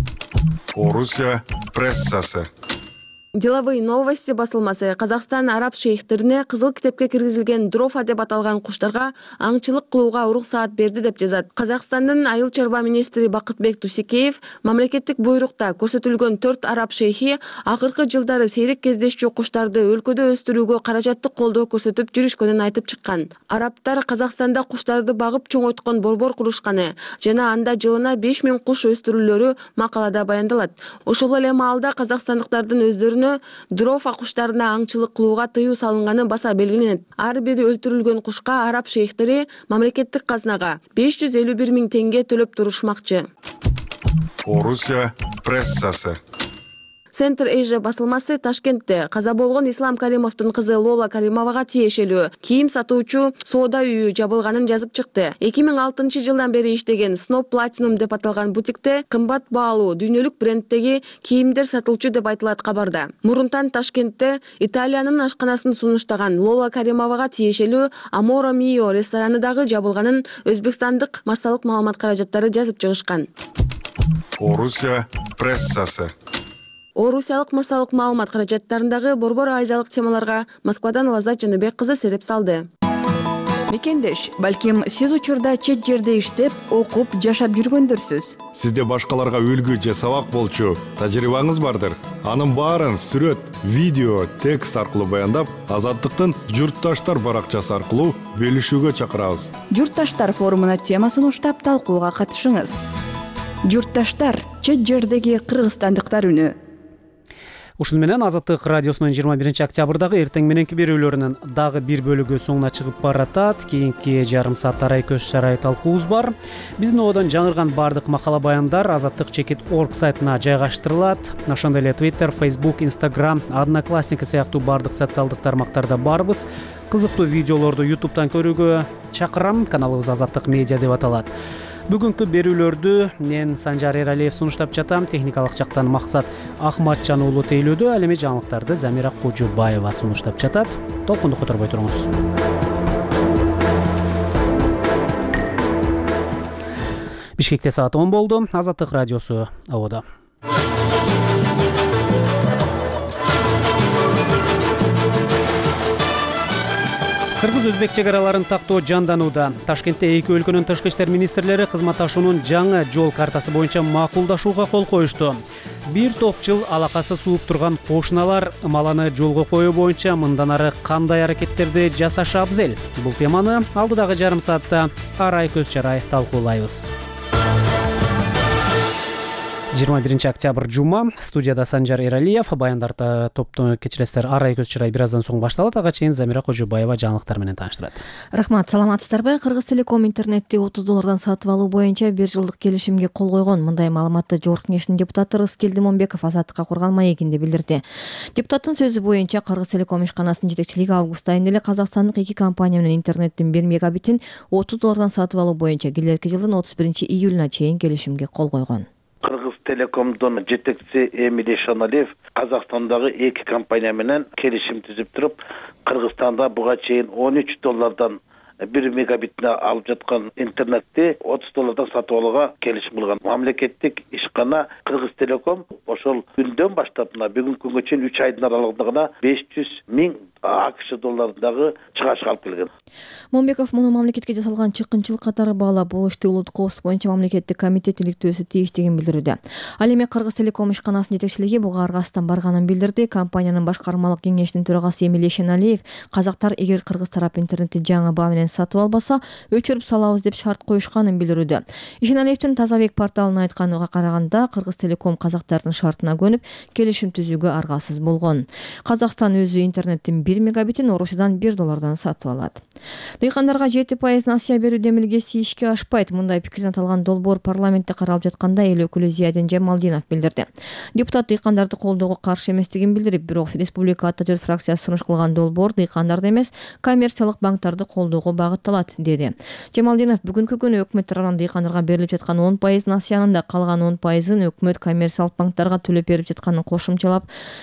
Орусия прессасы. Деловые новости басылмасы Казакстан араб шейхтерине кызыл китепке киргизилген дрофа деп аталган куштарга аңчылык кылууга уруксаат берди деп жазат. Казакстандын айыл чарба министри Бакытбек Тусекеев мамлекеттик буйрукта көрсөтүлгөн 4 араб шейхи акыркы жылдары сейрек кездешчү куштарды өлкөдө өстүрүүгө каражаттык колдоо көрсөтүп жүрүшкөнүн айтып чыккан. Арабтар Казакстанда куштарды багып чоңойткон борбор курушканы жана анда жылына 5000 куш өстүрүлөрү макалада баяндалат. Ошол эле маалда казакстандыктардын өздөрүнө дрофа куштарына аңчылык кылууга тыюу салынганы баса белгиленет. Ар бир өлтүрүлгөн кушка араб шейхтери мамлекеттик казнага 551 000 теңге төлөп турушмакчы. Орусия прессасы. Центр Эйжа басылмасы Ташкентте каза болгон Ислам Каримовдун кызы Лола Каримовага тиешелүү кийим сатуучу соода үйү жабылганын жазып чыкты. 2006 жылдан бери иштеген Snob Platinum деп аталган бутикте кымбат баалуу дүйнөлүк бренддеги кийимдер сатылчу деп айтылат кабарда. Мурунтан Ташкентте Италиянын ашканасын сунуштаган Лола Каримовага тиешелүү Amore Mio рестораны дагы жабылганын өзбекстандык массалык маалымат каражаттары жазып чыгышкан. Орусия прессасы. Орусиялык массалык маалымат каражаттарындагы борбор азиялык темаларга Москвадан Лазат Жаныбек кызы сереп салды. мекендеш, балким сиз учурда чет жерде иштеп, окуп, жашап жүргөндүрсүз. Сизде башкаларга үлгү же сабак болчу тажрыйбаңыз бардыр. Анын баарын сүрөт, видео, текст аркылуу баяндап, Азаттыктын Журтташтар баракчасы аркылуу бөлүшүүгө чакырабыз. Журтташтар форумуна тема сунуштап талкууга катышыңыз. Журтташтар, чет жердеги кыргызстандыктар үнү. Ушун менен Азаттык радиосунун 21 октябрдагы эртең мененки берүүлөрүнүн дагы бир бөлүгү соңуна чыгып баратат. Кийинки жарым саат арай көз сарай талкуубуз бар. Биздин одон жаңырган бардык макала баяндар azattik.org сайтына жайгаштырылат. Ошондой эле Twitter, Facebook, Instagram, Одноклассники сыяктуу бардык социалдык тармактарда барбыз. Кызыктуу видеолорду YouTube'дан көрүүгө чакырам. Каналыбыз Азаттык медиа деп аталат. Бүгүнкү берүүлөрдү мен Санжар Эралиев сунуштап жатам. Техникалык жактан Максат Ахматжан уулу тейлөөдө. Ал эми жаңылыктарды Замира Кожубаева сунуштап жатат. Толкунду которбой туруңуз. Бишкекте саат 10 болду. Азаттык радиосу абода. Кыргыз-өзбек чек араларын тактоо жанданууда. Ташкентте эки өлкөнүн тышкы иштер министрлери кызматташуунун жаңы жол картасы боюнча макулдашууга кол коюшту. Бир топ жыл алакасы сууп турган кошуналар маланы жолго коюу боюнча мындан ары кандай аракеттерди жасашы абзел? Бул теманы алдыдагы жарым саатта арай көз чарай талкуулайбыз. 21 октябрь жума, студияда Санжар Эралиев, баяндарды топту кечиресиздер арай көз чарай бир аздан соң башталат. Ага чейин Замира Кожубаева жаңылыктар менен тааныштырат. Рахмат, саламатсыздарбы? Кыргызтелеком интернетти $30 сатып алуу боюнча 1 жылдык келишимге кол койгон. Мындай маалыматты Жогорку Кеңештин депутаты Рыскелди Момбеков Азаттыкка курган маегинде билдирди. Депутаттын сөзү боюнча Кыргызтелеком ишканасынын жетекчилиги август айында эле казакстандык 2 компания менен интернеттин 1 мегабитин $30 сатып алуу боюнча келерки жылдын 31 июлуна чейин келишимге кол койгон. Кыргызтелекомдун жетекчиси Эмиль Ишаналиев Казакстандагы 2 компания менен келишим түзүп туруп, Кыргызстанда буга чейин $13 1 мегабитне алып жаткан интернетти $30 сатып алууга келишим кылган. Мамлекеттик ишкана Кыргызтелеком ошол күндөн баштап бүгүнкү күнгө чейин 3 айдын аралыгында 500.000 АКШ долларындагы чыгаш алып келген. Момбеков муну мамлекетке жасалган чыккынчылык катары баалап, бул ишти улуттук коопсуздук боюнча мамлекеттик комитет иликтөөсү тийиштигин билдирүүдө. Ал эми Кыргызтелеком ишканасынын жетекчилиги буга аргасыздан барганын билдирди. Компаниянын башкармалык кеңешинин төрагасы Эмиль Ишаналиев казактар эгер кыргыз тарап интернетти жаңы баа менен сатып албаса, өчүрүп салабыз деп шарт коюшканын билдирүүдө. Ишаналиевдин Тазабек порталына айтканына караганда, Кыргызтелеком казактардын шартына көнүп, келишим түзүүгө аргасыз болгон. Казакстан өзү интернеттин 1 мегабитин Орусиядан $1 сатып алат. Дыйкандарга 7% насыя берүү демилгеси ишке ашпайт. Мындай пикирин аталган долбоор парламентте каралып жатканда эл өкүлү Зиядин Жамалдинов билдирди. Депутат дыйкандарды колдоого каршы эместигин билдирип, бирок Республика Ата жер фракциясы сунуш кылган долбоор дыйкандарды эмес, коммерциялык банктарды колдоого багытталат, деди. Жамалдинов бүгүнкү күнү өкмөт тарабынан дыйкандарга берилип жаткан 10% насыянын да калган 10%-ын өкмөт коммерциялык банктарга төлөп берип жатканын кошумчалап,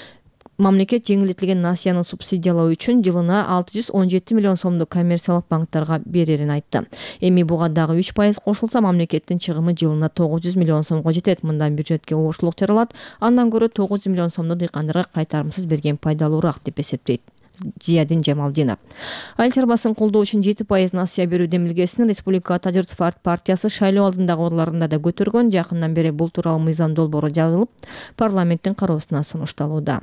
мамлекет жеңилдетилген насыяны субсидиялоо үчүн жылына 617 миллион сомду коммерциялык банктарга берерин айтты. Эми буга дагы 3% кошулса, мамлекеттин чыгымы жылына 900 миллион сомго жетет. Мындан бюджетке оорчулук жаралат. Андан көрө 900 миллион сомду дыйкандарга кайтарымсыз берген пайдалуураак деп эсептейт Зиядин Жамалдинов. Айыл чарбасын колдоо үчүн 7% насыя берүү демилгесин Республика Ата жер партиясы шайлоо алдындагы орларында да көтөргөн. Жакындан бери бул тууралуу мыйзам долбоору жазылып, парламенттин кароосуна сунушталууда.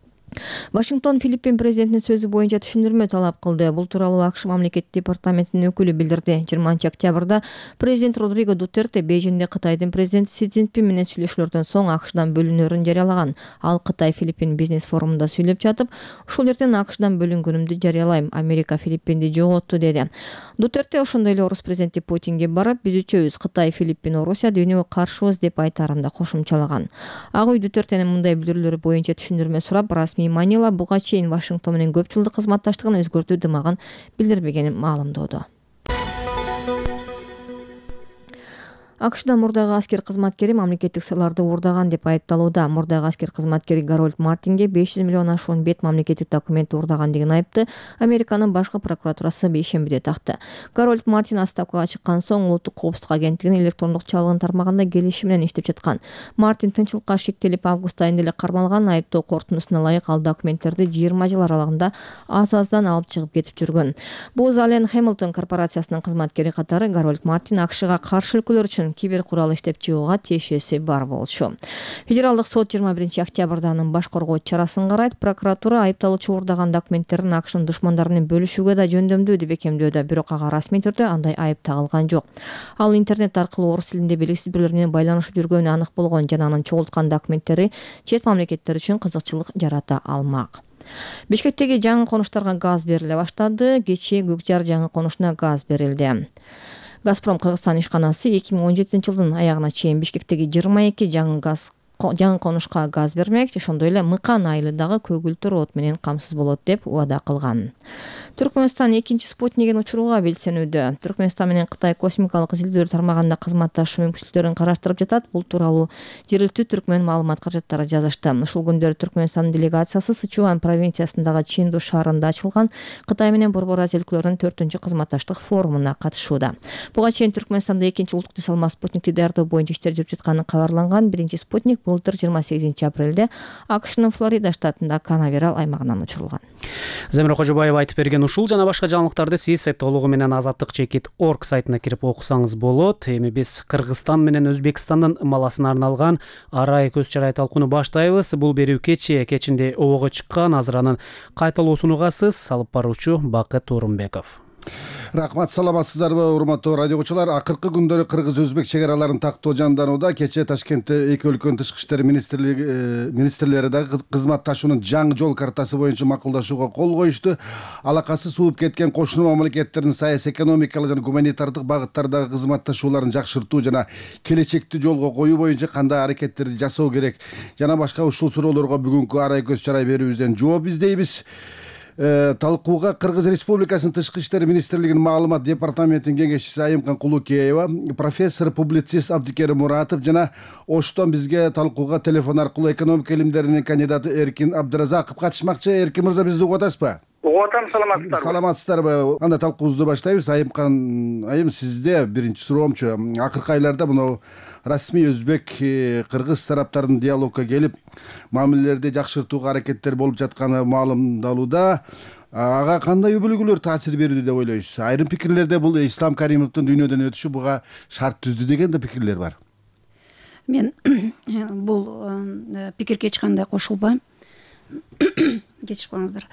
Вашингтон Филиппин президентинин сөзү боюнча түшүндүрмө талап кылды. Бул тууралуу АКШ мамлекеттик департаментинин өкүлү билдирди. 20 октябрда президент Родриго Дутерте Бейжиңде Кытайдын президенти Си Цзиньпин менен сүйлөшүүлөрдөн соң АКШдан бөлүнөрүн жарыялаган. Ал Кытай Филиппин бизнес форумунда сүйлөп жатып, ушул жерден АКШдан бөлүнгөнүмдү жарыялайм. Америка Филиппинди жоготту, деди. Дутерте ошондой эле Орус президенти Путинге барып, биз үчөөбүз Кытай, Филиппин, Орусия дүйнөгө каршыбыз деп айтарын да кошумчалаган. Ак үй Дутертенин мындай билдирүүлөрү боюнча түшүндүрмө сурап, Манила буга чейин Вашингтон менен көп жылдык кызматташтыгын өзгөртүү дымагын билдирбегенин маалымдоодо. акшда мурдагы аскер кызматкери мамлекеттик сырларды уурдаган деп айыпталууда. Мурдагы аскер кызматкери Гарольд Мартинге 500 миллион ашуун бет мамлекеттик документти уурдаган деген айыпты Американын башкы прокуратурасы бейшембиде такты. Гарольд Мартин отставкага чыккан соң улуттук коопсуздук агенттигинин электрондук чалгын тармагында келишим менен иштеп жаткан. Мартин тынччылыкка шектелип август айында эле кармалган. Айыптоо корутундусуна ылайык ал документтерди 20 жыл аралыгында аз-аздан алып чыгып кетип жүргөн. Booz Allen Hamilton корпорациясынын кызматкери катары Гарольд Мартин акшга каршы өлкөлөр үчүн кибер курал иштеп чыгууга тиешеси бар болчу. Федералдык сот 21 октябрда анын баш коргоо чарасын карайт. Прокуратура айыпталуучу уурдаган документтерин акшнын душмандары менен бөлүшүүгө да жөндөмдүү деп бекемдөөдө, бирок ага расмий түрдө андай айып тагылган жок. Ал интернет аркылуу орус тилинде белгисиз бирлер менен байланышып жүргөнү анык болгон жана анын чогулткан документтери чет мамлекеттер үчүн кызыкчылык жарата алмак. Бишкектеги жаңы конуштарга газ бериле баштады. Кечээ Көкжар жаңы конушуна газ берилди. Газпром Кыргызстан ишканасы 2017 жылдын аягына чейин Бишкектеги 22 жаңы конушка газ бермек, ошондой эле Мыкан айылындагы көгүлтүр от менен камсыз болот деп убада кылган. Түркмөнстан экинчи спутнигин учурууга белсенүүдө. Түркмөнстан менен Кытай космикалык изилдөөлөр тармагында кызматташуу мүмкүнчүлүктөрүн караштырып жатат. Бул тууралуу жергиликтүү түркмөн маалымат каражаттары жазышты. Ушул күндөрү Түркмөнстандын делегациясы Сычуан провинциясындагы Чинду шаарында ачылган Кытай менен Борбор Азия өлкөлөрүнүн 4-кызматташтык форумуна катышууда. Буга чейин Түркмөнстанда экинчи улуттук тез алма спутникти даярдоо боюнча иштер жүрүп жатканы кабарланган. Биринчи спутник былтыр 28 апрелде АКШнын Флорида штатында Канаверал аймагынан учурулган. Земира Кожобаева айтып берген ушул жана башка жаңылыктарды сиз толугу менен azatlik.org сайтына кирип окусаңыз болот. Эми биз Кыргызстан менен Өзбекстандын ымаласына арналган арай көз чарай талкууну баштайбыз. Бул берүү кечинде обого чыккан, азыр анын кайталоосун угасыз. Алып баруучу Бакыт Орунбеков. Рахмат, саламатсыздарбы урматтуу радио угуучулар. Акыркы күндөрү кыргыз-өзбек чек араларын тактоо жанданууда. Кечээ Ташкентте эки өлкөнүн тышкы иштер министрлери дагы кызматташуунун жаңы жол картасы боюнча макулдашууга кол коюшту. Алакасы сууп кеткен кошуна мамлекеттердин саясий, экономикалык жана гуманитардык багыттардагы кызматташууларын жакшыртуу жана келечекти жолго коюу боюнча кандай аракеттерди жасоо керек жана башка ушул суроолорго бүгүнкү арай көз чарай берүүбүздөн жооп издейбиз. Талкууга Кыргыз Республикасынын Тышкы иштер министрлигинин маалымат департаментинин кеңешчиси Айымкан Кулукеева, профессор, публицист Абдикерим Муратов жана Оштон бизге талкууга телефон аркылуу экономика илимдеринин кандидаты Эркин Абдыразаков катышмакчы. Эркин мырза, бизди угуп атасызбы? Угуп атам, саламатсыздарбы? Саламатсыздарбы? Анда талкуубузду баштайбыз. Айым, сизде биринчи суроомчу, акыркы айларда мына расмий өзбек кыргыз тараптардын диалогко келип мамилелерди жакшыртууга аракеттер болуп жатканы маалымдалууда. Ага кандай өбөлгүлөр таасир берди деп ойлойсуз? Айрым пикирлерде бул Ислам Каримовдун дүйнөдөн өтүшү буга шарт түздү деген да пикирлер бар. Мен бул пикирге эч кандай кошулбайм. Кечирип коюңуздар.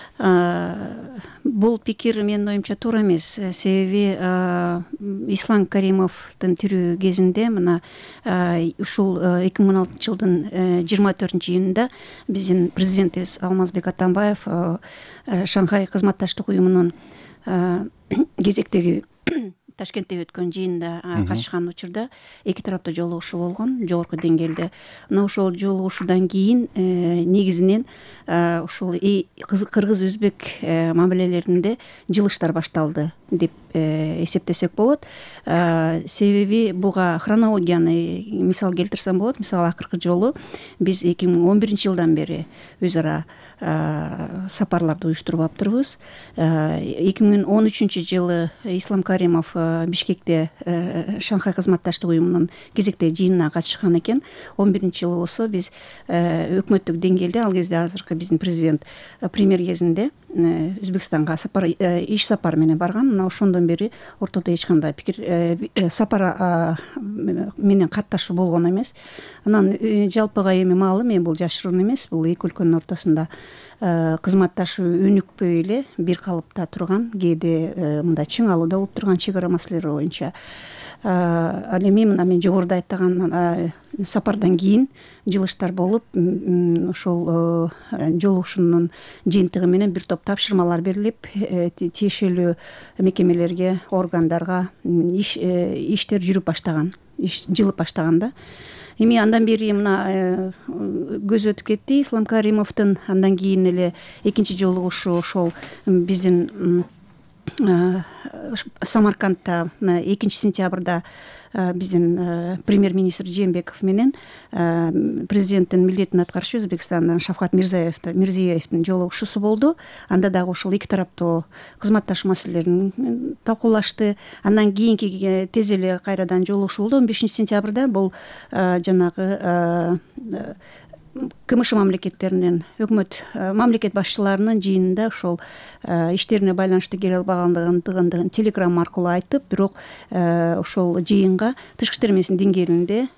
Бул пикир менин оюмча туура эмес. Себеби Ислам Каримовдун тирүү кезинде мына ушул 2016 жылдын 24-июнунда биздин президентибиз Алмазбек Атамбаев Шанхай кызматташтык уюмунун кезектеги Ташкентте өткөн жыйында катышкан учурда эки тарапта жолугушуу болгон жогорку деңгээлде. Мына ошол жолугушуудан кийин негизинен ушул кыргыз-өзбек мамилелеринде жылыштар башталды деп эсептесек болот. Себеби буга хронологияны мисал келтирсем болот. Мисалы акыркы жолу биз 2011 жылдан бери өз ара сапарларды уюштуруп аптырбыз. 2013 жылы Ислам Каримов Бишкекте Шанхай кызматташтык уюмунун кезектеги жыйынына катышкан экен. 11 жылы болсо биз өкмөттүк деңгээлде, ал кезде азыркы биздин президент премьер кезинде Өзбекстанга иш сапар менен барган. Мына ошондон бери ортодо эч кандай сапар менен катташуу болгон эмес. Анан жалпыга эми маалым, бул жашыруун эмес, бул эки өлкөнүн ортосунда кызматташуу өнүкпөй эле бир калыпта турган, кээде мындай чың алууда болуп турган чек ара маселелери боюнча. Ал эми мына мен жогоруда айттаган сапардан кийин жылыштар болуп, ошол жолугушуунун жыйынтыгы менен бир топ тапшырмалар берилип, тиешелүү мекемелерге, органдарга иштер жүрүп баштаган, жылып баштаган да. Эми андан бери мына көз өтүп кетти Ислам Каримовдун, андан кийин эле экинчи жолугушуу ошол биздин Самаркандта 2 сентябрда биздин премьер-министр Жээнбеков менен президенттин милдетин аткаруучу Өзбекстандын Шавкат Мирзиеевдин жолугушуусу болду. Анда дагы ошол эки тараптуу кызматташуу маселелерин талкуулашты. Андан кийинки тез эле кайрадан жолугушуу болду 15 сентябрда. Бул жанагы КМШ мамлекеттеринин мамлекет башчыларынын жыйынында ошол иштерине байланыштуу келе албагандыгын телеграмма аркылуу айтып, бирок ошол жыйынга тышкы иштер министринин деңгээлинде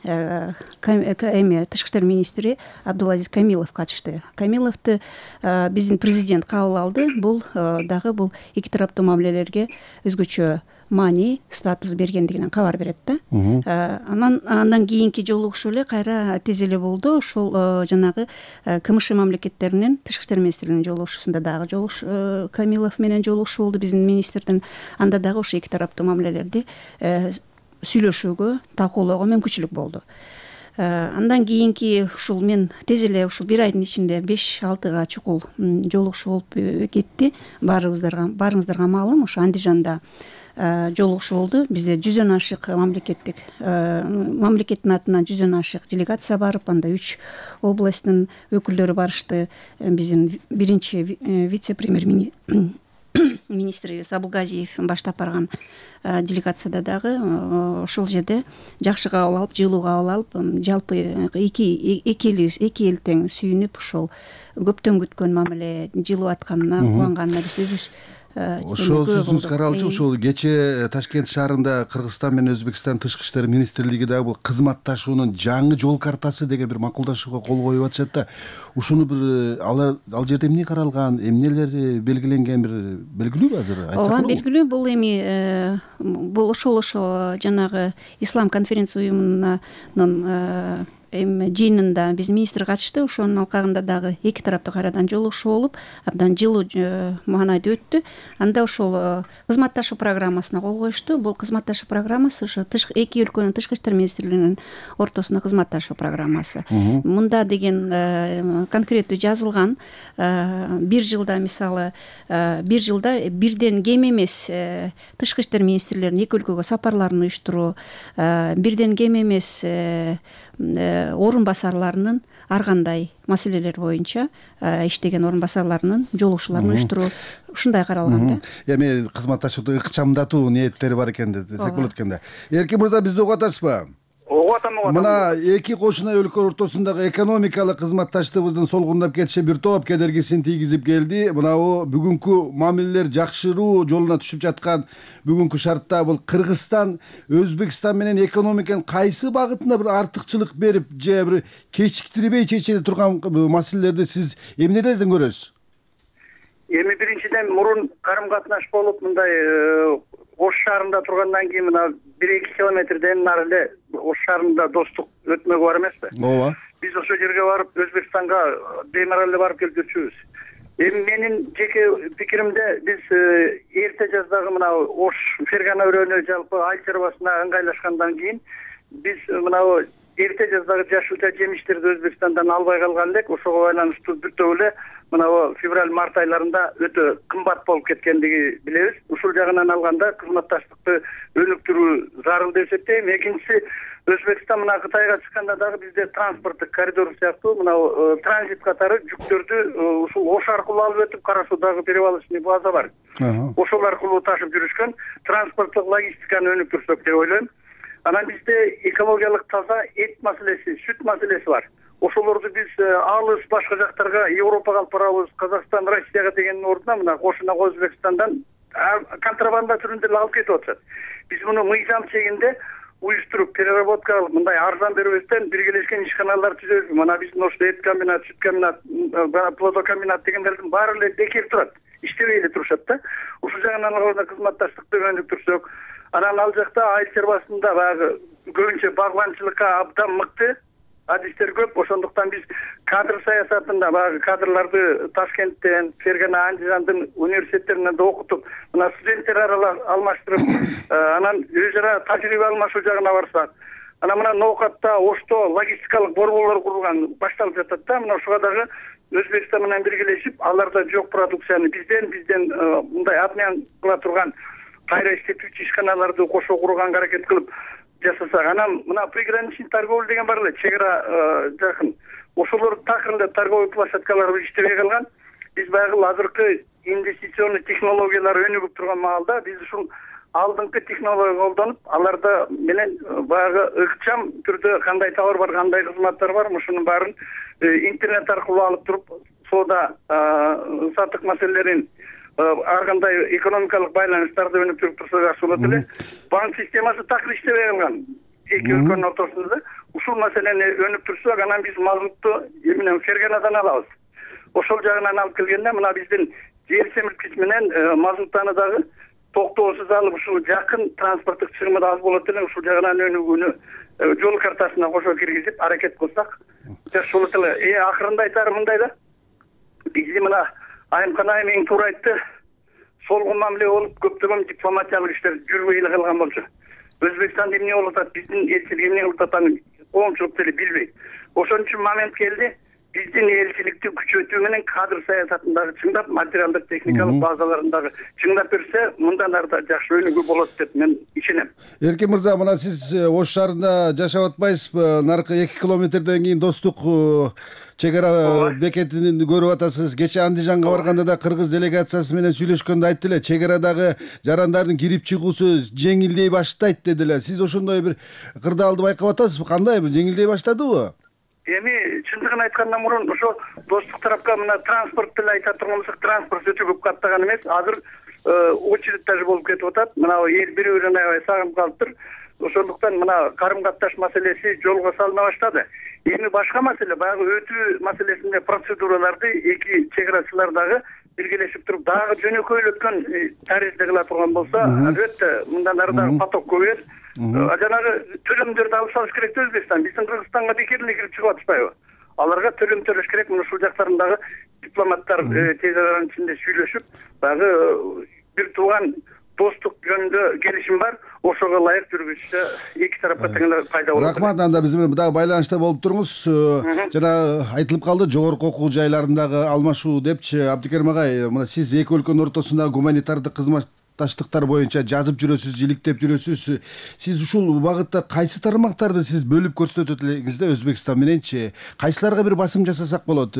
тышкы иштер министри Абдулазиз Камилов катышты. Камиловду биздин президент кабыл алды. Бул дагы бул эки тараптуу мамилелерге өзгөчө маани статус бергендигинен кабар берет да. Андан кийинки жолугушуу эле кайра тез эле болду. Ошол жанагы КМШ мамлекеттеринин тышкы иштер министринин жолугушуусунда дагы Камилов менен жолугушуу болду биздин министрдин. Анда дагы ошо эки тараптуу мамилелерди сүйлөшүүгө, талкуулоого мүмкүнчүлүк болду. Андан кийинки ушул мен тез эле ушул бир айдын ичинде 5-6 чукул жолугушуу болуп кетти. Баарыңыздарга маалым, ошо Андижанда жолугушуу болду. Бизде 100дөн ашык мамлекеттин атынан 100дөн ашык делегация барып, анда 3 областтын өкүлдөрү барышты. Биздин биринчи вице-премьер министри Сабылгазиев баштап барган делегацияда дагы ошол жерде жакшы кабыл алып, жылуу кабыл алып, жалпы эки эл тең сүйүнүп, ошол көптөн күткөн мамиле жылып атканына кубанганына биз өзүбүз ошол сөзүңүз каралчу. Ошол кечээ Ташкент шаарында Кыргызстан менен Өзбекстан тышкы иштер министрлиги дагы бул кызматташуунун жаңы жол картасы деген бир макулдашууга кол коюп атышат да. Ушуну бир ал жерде эмне каралган, эмнелер белгиленген бир белгилүүбү азыр айтсак болобу? Ооба, белгилүү. Бул эми бул ошол жанагы Ислам конференция уюмунун жыйынында биз министр катышты. Ошонун алкагында дагы эки тараптуу кайрадан жолугушуу болуп, абдан жылуу маанайда өттү. Анда ошол кызматташуу программасына кол коюшту. Бул кызматташуу программасы ошо эки өлкөнүн тышкы иштер министрлигинин ортосунда кызматташуу программасы. Мында деген конкреттүү жазылган. Бир жылда мисалы бирден кем эмес тышкы иштер министрлеринин эки өлкөгө сапарларын уюштуруу, бирден кем эмес орун басарларынын ар кандай маселелер боюнча иштеген орун басарларынын жолугушууларын уюштуруу, ушундай каралган да. Эми кызматташууну ыкчамдатуу ниеттери бар экен десек болот экен да. Эркин мырза, бизди угуп атасызбы? Угуп атам. Мына эки кошуна өлкө ортосундагы экономикалык кызматташтыгыбыздын солгундап кетиши бир топ кедергисин тийгизип келди. Мынабу бүгүнкү мамилелер жакшыруу жолуна түшүп жаткан бүгүнкү шартта бул Кыргызстан Өзбекстан менен экономиканын кайсы багытына бир артыкчылык берип же бир кечиктирбей чечиле турган маселелерди сиз эмнелерден көрөсүз? Эми биринчиден мурун карым катнаш болуп, мындай Ош шаарында тургандан кийин мына 1-2 километрден нары эле Ош шаарында достук өтмөгү бар эмеспи? Ооба. Биз ошол жерге барып, Өзбекстанга беймарал эле барып келип жүрчүбүз. Эми менин жеке пикиримде биз эрте жаздагы мына Ош Фергана өрөөнү жалпы айыл чарбасына ыңгайлашкандан кийин биз мына эрте жаздагы жашылча жемиштерди Өзбекстандан албай калган элек. Ошого байланыштуу бир топ эле мына февраль-март айларында өтө кымбат болуп кеткендиги билебиз. Ушул жагынан алганда кызматташтыкты өнүктүрүү зарыл деп эсептейм. Экинчиси, Өзбекстан мына Кытайга чыкканда дагы бизде транспорттук коридор сыяктуу мына транзит катары жүктөрдү ушул Ош аркылуу алып өтүп, Кара Суудагы перевалочный база бар. Ошол аркылуу ташып жүрүшкөн. Транспорттук логистиканы өнүктүрсөк деп ойлойм. Анан бизде экологиялык таза эт маселеси, сүт маселеси бар. Ошолорду биз алыс башка жактарга, Европага алып барабыз, Казакстан, Россияга дегендин ордуна мына кошуна Өзбекстандан контрабанда түрүндө эле алып кетип атышат. Биз муну мыйзам чегинде уюштуруп, переработка кылып, мындай арзан бербестен биргелешкен ишканалар түзөбүз. Мына биздин ошо эт комбинат, сүт комбинат, плодокомбинат дегендердин баары эле бекер турат, иштебей эле турушат да. Ушул жагынан алганда кызматташтыкты өнүктүрсөк, анан ал жакта айыл чарбасында баягы көбүнчө багбанчылыкка абдан мыкты адистер көп. Ошондуктан биз кадр саясатында баягы кадрларды Ташкенттен, Фергана, Андижандын университеттеринен да окутуп, мына студенттер алмаштырып, анан өз ара тажрыйба алмашуу жагына барсак, анан мына Ноокатта, Ошто логистикалык борборлор курулган башталып жатат да. Мына ушуга дагы Өзбекстан менен биргелешип, аларда жок продукцияны бизден мындай обмен кыла турган кайра иштетүүчү ишканаларды кошо курганга аракет кылып жасасак, анан мына приграничный торговля деген бар эле, чек ара жакын. Ошолор такырында торговый площадкалар иштебей калган. Биз баягы азыркы инвестиционный технологиялар өнүгүп турган маалда биз ушул алдыңкы технология колдонуп, аларда менен баягы ыкчам түрдө кандай товар бар, кандай кызматтар бар, ушунун баарын интернет аркылуу алып туруп, соода сатык маселелерин ар кандай экономикалык байланыштарды өнүктүрүп турсак жакшы болот эле. Банк системасы такыр иштебей калган эки өлкөнүн ортосунда. Ушул маселени өнүктүрсөк, анан биз мазутту эмнен ферганадан алабыз. Ошол жагынан алып келгенде мына биздин жер семирткич менен мазуттаны дагы токтоосуз алып, ушул жакын транспорттук чыгымы да аз болот эле. Ушул жагынан өнүгүүнү жол картасына кошо киргизип аракет кылсак жакшы болот эле. Акырында айтарым мындай да, бизди мына Айымкан айым эң туура айтты. Солгун мамиле болуп, көптөгөн дипломатиялык иштер жүрбөй эле калган болчу. Өзбекстан эмне болуп атат, биздин элчилик эмне кылып атат, коомчулук деле билбейт. Ошон үчүн момент келди. Биздин элчиликти күчөтүү менен кадр саясатындагы чыңдап, материалдык техникалык базаларындагы чыңдап берсе, мындан ары да жакшы өнүгүү болот деп мен ишенем. Эркин мырза, мына сиз Ош шаарында жашап атпайсызбы? Наркы 2 километрден кийин Достук чек ара бекетин көрүп атасыз. Кече Андижанга барганда да кыргыз делегациясы менен сүйлөшкөндө айтты эле, чек арадагы жарандардын кирип чыгуусу жеңилдей баштайт деди эле. Сиз ошондой бир кырдаалды байкап атасызбы? Кандай, жеңилдей баштадыбы? Эми чындыгын айткандан мурун ошо Достук тарапка мына транспорт деле айта турган болсок, транспорт өтө көп каттаган эмес. Азыр очередь даже болуп кетип атат. Мына эл бири-бирин аябай сагынып калыптыр. Ошондуктан мына карым катташ маселеси жолго салына баштады. Эми башка маселе, баягы өтүү маселесинде процедураларды эки чек арачылар дагы биргелешип туруп, дагы жөнөкөйлөткөн таризде кыла турган болсо, албетте мындан ары дагы поток көбөйөт. Жанагы төлөмдөрдү алып салыш керек Өзбекстан. Биздин Кыргызстанга бекер эле кирип чыгып атышпайбы? Аларга төлөм төлөш керек. Мына ушул жактарындагы дипломаттар тез аранын ичинде сүйлөшүп, баягы бир тууган достук жөнүндө келишим бар. Ошого ылайык жүргүзүшө эки тарапка тең пайда болот. Рахмат, анда биз менен дагы байланышта болуп туруңуз. Жана айтылып калды жогорку окуу жайларындагы алмашуу депчи. Абдикерим агай, мына сиз эки өлкөнүн ортосундагы гуманитардык кызматташтыктар боюнча жазып жүрөсүз, иликтеп жүрөсүз. Сиз ушул багытта кайсы тармактарды сиз бөлүп көрсөтөт элеңиз да Өзбекстан мененчи? Кайсыларга бир басым жасасак болот?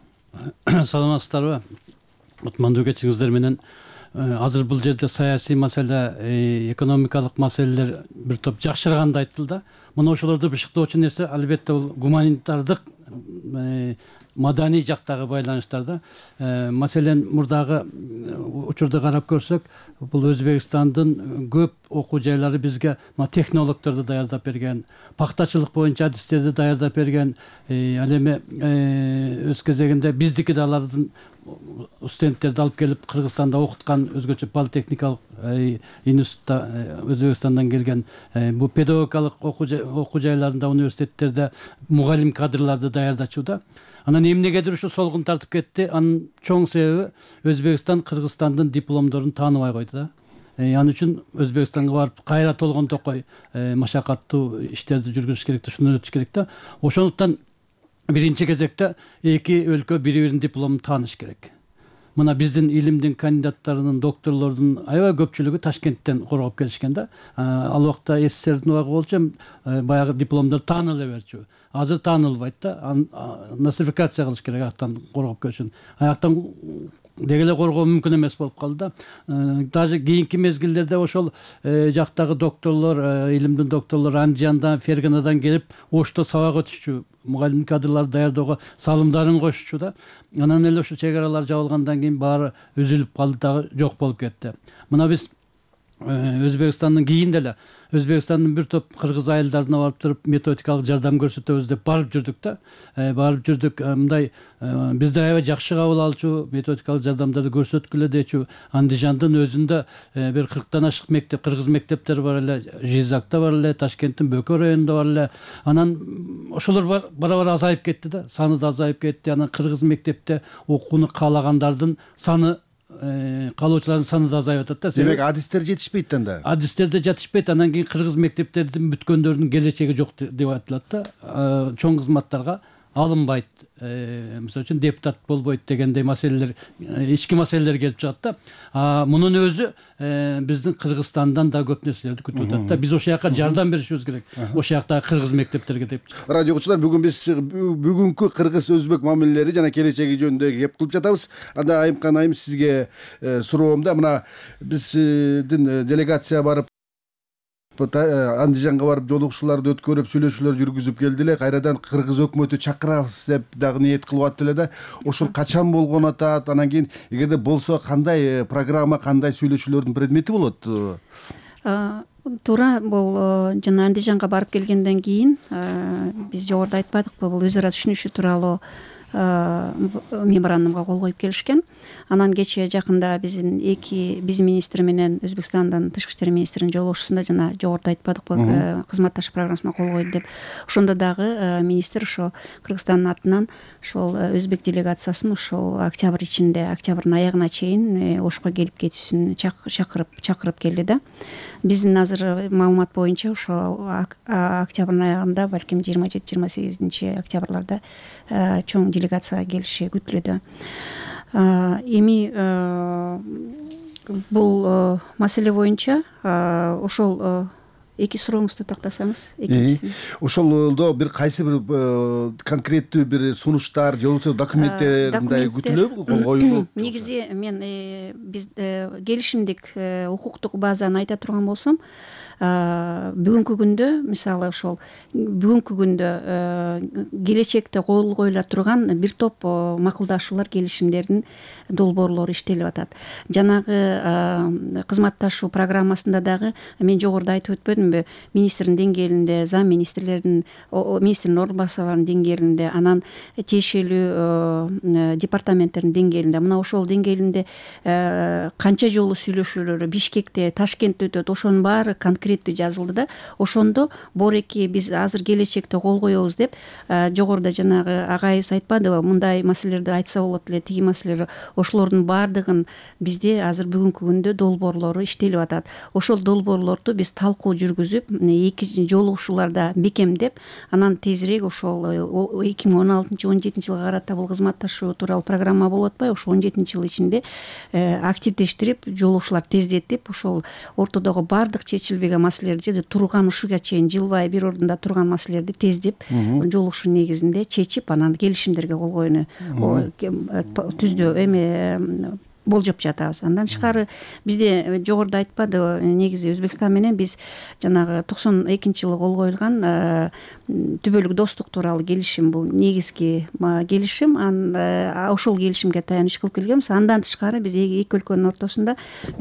Саламатсыздарбы? Утмандуу кечиңиздер менен. Азыр бул жерде саясий маселе, экономикалык маселелер бир топ жакшырганды айтылды. Мына ошолорду бышыктоочу нерсе албетте бул гуманитардык, маданий жактагы байланыштарда. Маселен, мурдагы учурду карап көрсөк, бул Өзбекстандын көп окуу жайлары бизге технологдорду даярдап берген, пактачылык боюнча адистерди даярдап берген. Ал эми өз кезегинде биздики да алардын студенттерди алып келип Кыргызстанда окуткан, өзгөчө политехникалык институтта Өзбекстандан келген, бул педагогикалык окуу жайларында, университеттерде мугалим кадрларды даярдачу да. Анан эмнегедир ушу солгун тартып кетти. Анын чоң себеби Өзбекстан Кыргызстандын дипломдорун тааныбай койду да. Ал үчүн Өзбекстанга барып кайра толгон токой машакаттуу иштерди жүргүзүш керек, ушуну өтүш керек да. Ошондуктан биринчи кезекте эки өлкө бири-биринин дипломун тааныш керек. Мына биздин илимдин кандидаттарынын, докторлордун аябай көпчүлүгү Ташкенттен коргоп келишкен да. Ал убакта СССРдин убагы болчу, баягы дипломдор таанылы берчү. Азыр таанылбайт да. Носификация кылыш керек аяктан коргоп келишин. Аяктан дегеле коргоо мүмкүн эмес болуп калды да. Даже кийинки мезгилдерде ошол жактагы докторлор, илимдин докторлору Андижандан, Ферганадан келип, Ошто сабак өтүшчү, мугалим кадрларды даярдоого салымдарын кошчу да. Анан эле ошо чек аралар жабылгандан кийин баары үзүлүп калды дагы, жок болуп кетти. Мына биз Өзбекстандын кийин деле Өзбекстандын бир топ кыргыз айылдарына барып туруп методикалык жардам көрсөтөбүз деп барып жүрдүк да. Барып жүрдүк, мындай бизди аябай жакшы кабыл алчу, методикалык жардамдарды көрсөткүлө дечү. Андижандын өзүндө бир 40тан ашык мектеп, кыргыз мектептери бар эле, Жизакта бар эле, Ташкенттин Бөкө районунда бар эле. Анан ошолор бара-бара азайып кетти да, саны да азайып кетти. Анан кыргыз мектепте окууну каалагандардын саны, калоочулардын саны да азайып атат да. Демек адистер жетишпейт анда. Адистер да жетишпейт. Анан кийин кыргыз мектептердин бүткөндөрдүн келечеги жок деп айтылат да. Чоң кызматтарга алынбайт, мисалы үчүн депутат болбойт дегендей маселелер, ички маселелер келип жатат да. Мунун өзү биздин Кыргызстандан да көп нерселерди күтүп атат да. Биз ошол жака жардам беришибиз керек. Ошол жактагы кыргыз мектептерге деп. Радио окуучулар, бүгүн биз бүгүнкү кыргыз-өзбек мамилелери жана келечеги жөнүндө кеп кылып жатабыз. Анда Айымкан айым, сизге суроомда, мына биздин делегация барып Андижанга барып жолугушууларды өткөрүп, сүйлөшүүлөр жүргүзүп келди эле. Кайрадан кыргыз өкмөтү чакырабыз деп дагы ниет кылып атты эле да. Ошол качан болгон атат? Анан кийин эгерде болсо кандай программа, кандай сүйлөшүүлөрдүн предмети болот? Туура, бул жана Андижанга барып келгенден кийин биз жогоруда айтпадыкпы, бул өз ара түшүнүшү тууралуу меморандумга кол коюп келишкен. Анан кечээ жакында биз министр менен Өзбекстандын тышкы иштер министринин жолугушуусунда жана жогоруда айтпадыкпы, кызматташуу программасына кол койду деп. Ошондо дагы министр ошо Кыргызстандын атынан ошол өзбек делегациясын ошол октябрь ичинде, октябрдын аягына чейин Ошко келип кетүүсүн чакырып келди да. Биздин азыр маалымат боюнча ошо октябрдын аягында, балким 27-28 октябрларда чоң делегация келиши күтүлүүдө. Эми бул маселе боюнча ошол эки сурооңузду токтосоңуз, ошолдо бир кайсы бир конкреттүү бир сунуштар же болбосо документтер мындай күтүлөбү, кол коюлду? Негизи мен биз келишимдик укуктук базаны айта турган болсом, бүгүнкү күндө, мисалы ошол бүгүнкү күндө келечекте кол коюла турган бир топ макулдашуулар, келишимдердин долбоорлору иштелип атат. Жанагы кызматташуу программасында дагы мен жогоруда айтып өтпөдүмбү, министрдин деңгээлинде, зам министрлердин, министрдин орун басарларынын деңгээлинде, анан тиешелүү департаменттердин деңгээлинде, мына ошол деңгээлинде канча жолу сүйлөшүүлөр Бишкекте, Ташкентте өтөт, ошонун баары конкреттүү жазылды да. Ошондо бореки биз азыр келечекте кол коебуз деп жогоруда жанагы агайыбыз айтпадыбы, мындай маселелерди айтса болот эле, тиги маселелер, ошолордун баардыгын бизде азыр бүгүнкү күндө долбоорлору иштелип атат. Ошол долбоорлорду биз талкуу жүргүзүп, эки жолугушууларда бекемдеп, анан тезирээк ошол 2016-17 жылга карата бул кызматташуу тууралуу программа болуп атпайбы, ошо 17 жыл ичинде активдештирип, жолугушуулар тездетип, ошол ортодогу баардык чечилбеген маселелерди же турган ушуга чейин жылбай бир ордунда турган маселелерди тездеп, жолугушуу негизинде чечип, анан келишимдерге кол коюуну түздөө болжоп жатабыз. Андан тышкары бизде жогоруда айтпады, негизи Өзбекстан менен биз жанагы 92-жылы кол коюлган түбөлүк достук тууралуу келишим, бул негизги келишим, ошол келишимге таяныш кылып келгенбиз. Андан тышкары биз эки өлкөнүн ортосунда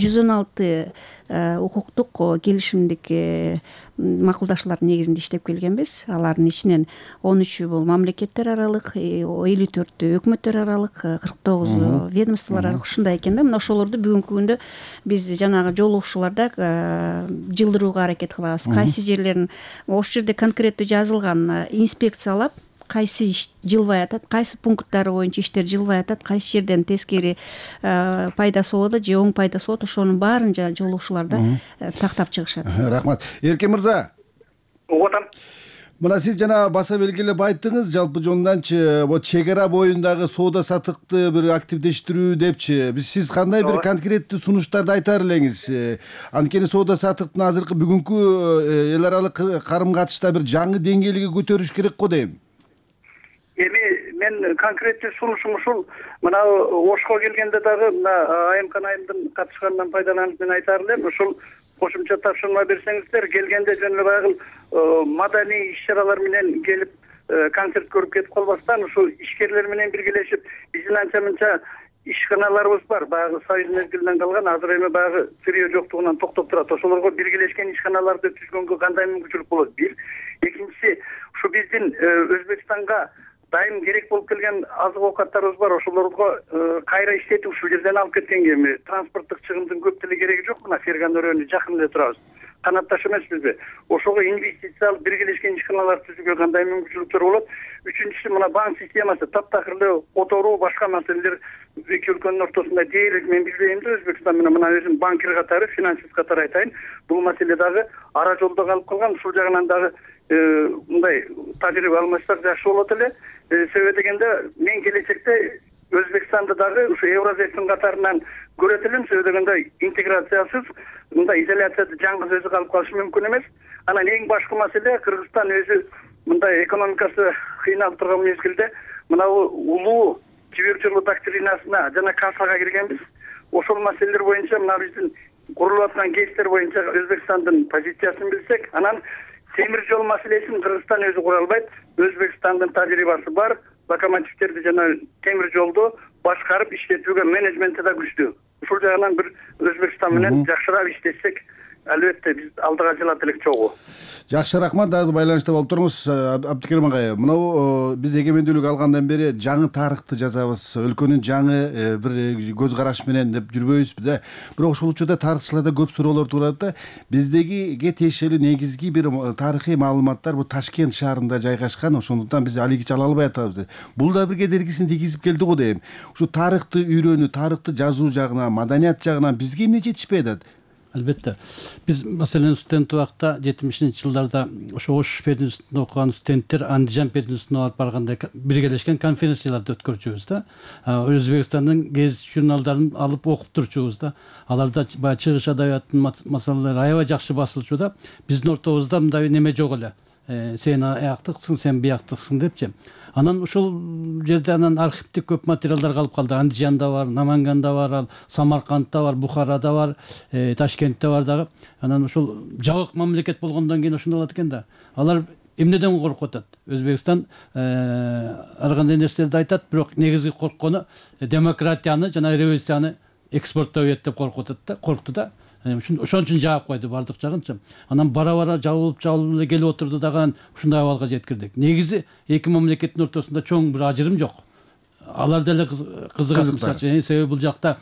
116 укуктук келишимдик макулдашуулардын негизинде иштеп келгенбиз. Алардын ичинен 13-ü бул мамлекеттер аралык, 54-ü өкмөттөр аралык, 49-у ведомстволор аралык, ушундай экен да. Мына ошолорду бүгүнкү күндө биз жанагы жолугушууларда жылдырууга аракет кылабыз. Кайсы жерлерин ошол жерде конкреттүү жазылган, инспекциялап, кайсы иш жылбай атат, кайсы пункттары боюнча иштер жылбай атат, кайсы жерден тескери пайдасы болот же оң пайдасы болот, ошонун баарын жолугушууларда тактап чыгышат. Рахмат. Эркен мырза. Угатам. Мына сиз жана баса белгилеп айттыңыз, жалпы жонунданчы чек ара боюндагы соода саттыкты бир активдештирүү депчи. Сиз кандай бир конкреттүү сунуштарды айтар элеңиз? Анткени соода саттыктын азыркы бүгүнкү эл аралык карым катышта бир жаңы деңгээлге көтөрүш керек го дейм. Эми мен конкреттүү сунушум ушул, мына Ошко келгенде дагы мына Айымкан айымдын катышканынан пайдаланып мен айтар элем, ушул кошумча тапшырма берсеңиздер, келгенде жөн эле баягы маданий иш-чаралар менен келип концерт көрүп кетип калбастан, ушул ишкерлер менен биргелешип, биздин анча-мынча ишканаларыбыз бар, баягы союз мезгилинен калган, азыр эми баягы сырье жоктугунан токтоп турат. Ошолорго биргелешкен ишканаларды түзгөнгө кандай мүмкүнчүлүк болот? Бир. Экинчиси, ушу биздин Өзбекстанга дайым керек болуп келген азык оокаттарыбыз бар, ошолорго кайра иштетип ушул жерден алып кеткенге эми транспорттук чыгымдын көп деле кереги жок. Мына Ферган өрөөнү жакын эле турабыз. Канатташ эмеспизби? Ошого инвестиция алып биргелешкен ишканалар түзүүгө кандай мүмкүнчүлүктөр болот? Үчүнчүсү, мына банк системасы таптакыр эле которуу, башка маселелер эки өлкөнүн ортосунда дээрлик мен билбейм да, Өзбекстан менен мына өзүм банкир катары, финансист катары айтайын, бул маселе дагы ара жолдо калып калган. Ушул жагынан дагы мындай тажрыйба алмашсак жакшы болот эле. Себеби дегенде мен келечекте Өзбекстанды дагы ушу Евразиятын катарынан көрөт элем. Себеби дегенде интеграциясыз мындай изоляцияда жаңгыз өзү калып калышы мүмкүн эмес. Анан эң башкы маселе Кыргызстан өзү мындай экономикасы кыйналып турган мезгилде мына улуу жибек жолу доктринасына жана касага киргенбиз. Ошол маселелер боюнча мына биздин курулуп аткан кейстер боюнча Өзбекстандын позициясын билсек, анан темир жол маселесин Кыргызстан өзү кура албайт. Өзбекстандын тажрыйбасы бар. Локомотивтерди жана темир жолду башкарып иштетүүгө менеджменти да күчтүү. Ушул жагынан бир Өзбекстан менен жакшыраак иштесек, албетте биз алдыга жылат элек чогуу. Жакшы, рахмат. Дагы байланышта болуп туруңуз. Абдыкерим агай, мынау биз эгемендүүлүк алгандан бери жаңы тарыхты жазабыз, өлкөнүн жаңы бир көз караш менен деп жүрбөйбүзбү да. Бирок ошол учурда тарыхчыларда көп суроолор турат да. Биздеги тиешелүү негизги бир тарыхый маалыматтар бул Ташкент шаарында жайгашкан, ошондуктан биз алигиче ала албай атабыз. Бул да бир кедергисин тийгизип келди го дейм. Ушу тарыхты үйрөнүү, тарыхты жазуу жагынан, маданият жагынан бизге эмне жетишпей атат? Албетте. Биз маселен студент убакта 70-жылдарда ошо Ош пединститутунда окуган студенттер Андижан пединститутуна барып барганда биргелешкен конференцияларды өткөрчүбүз да. Өзбекстандын гезит журналдарын алып окуп турчубуз да. Аларда баягы чыгыш адабияттын маселелери аябай жакшы басылчу да. Биздин ортобузда мындай неме жок эле. Сен аяктыксың, сен бияктыксың депчи. Анан ушул жерде анан архивдик көп материалдар калып калды. Андижанда бар, Наманганда бар, Самаркандда бар, Бухарада бар, Ташкентте бар дагы. Анан ушул жабык мамлекет болгондон кийин ошондой болот экен да. Алар эмнеден коркуп атат? Өзбекстан ар кандай нерселерди айтат, бирок негизги корккону демократияны жана революцияны экспорттоо этет деп коркуп атат да, коркту да. Ошон үчүн жаап койду бардык жагынчы. Анан бара-бара жабылып эле келип отурду дагы ушундай абалга жеткирдик. Негизи эки мамлекеттин ортосунда чоң бир ажырым жок. Алар деле кызыгат. Себеби бул жакта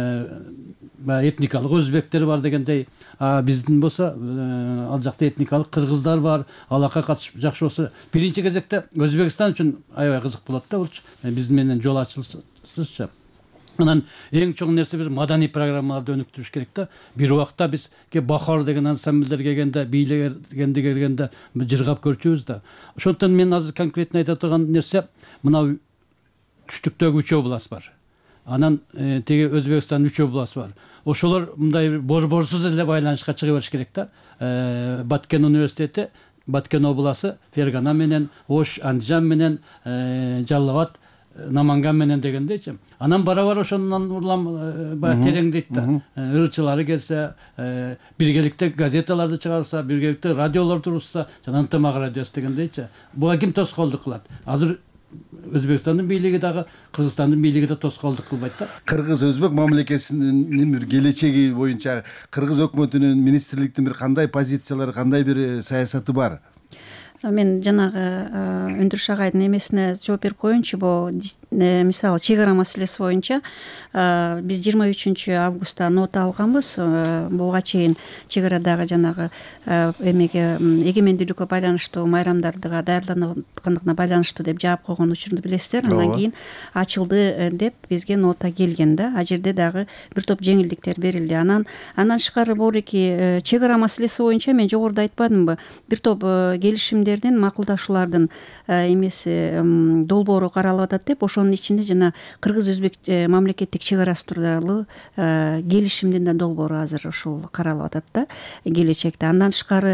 этникалык өзбектер бар дегендей, биздин болсо ал жакта этникалык кыргыздар бар. Алакка катышып жакшы болсо, биринчи кезекте Өзбекстан үчүн аябай кызык болот да бул. Биздин менен жол ачылышчы. Анан эң чоң нерсе биз маданий программаларды өнүктүрүш керек да. Бир убакта биз Бахар деген ансамбльдер келгенде, бийлегенде келгенде жыргап көрчүбүз да. Ошондон мен азыр конкретно айта турган нерсе, мына түштүктөгү 3 область бар. Анан теги Өзбекстандын 3 область бар. Ошолор мындай борборсуз эле байланышка чыга бериш керек да. Баткен университети, Баткен областы, Фергана менен, Ош, Андижан менен, Жалал-Абад, Наманган менен дегендейчи. Анан бара-бара ошондон урлам баягы тереңдейт да. Ырчылары келсе, биргеликте газеталарды чыгарса, биргеликте радиолор турушса, жана ынтымак радиосу дегендейчи. Буга ким тоскоолдук кылат? Азыр Өзбекстандын бийлиги дагы, Кыргызстандын бийлиги да тоскоолдук кылбайт да. Кыргыз-Өзбек мамлекетинин бир келечеги боюнча Кыргыз өкмөтүнүн, министрликтин бир кандай позициялары, кандай бир саясаты бар? Мен жанагы Өндүрүш агайдын эмесине жооп берип коеюнчу. Бул мисалы чек ара маселеси боюнча биз 23 августта нота алганбыз. Буга чейин чек арадагы жанагы эмеге эгемендүүлүккө байланыштуу майрамдарды даярданганына байланыштуу деп жаап койгон учурду билесиздер. Андан кийин ачылды деп бизге нота келген да. А жерде дагы бир топ жеңилдиктер берилди. Анан тышкары бул чек ара маселеси боюнча мен жогоруда айтпадымбы? Бир топ келишимдердин, макулдашуулардын эмеси долбоору каралып атат деп, ошонун ичинде жана Кыргыз-Өзбек мамлекеттик чек арасы тууралуу келишимдин да долбоору азыр ушул каралып атат да келечекте. Андан тышкары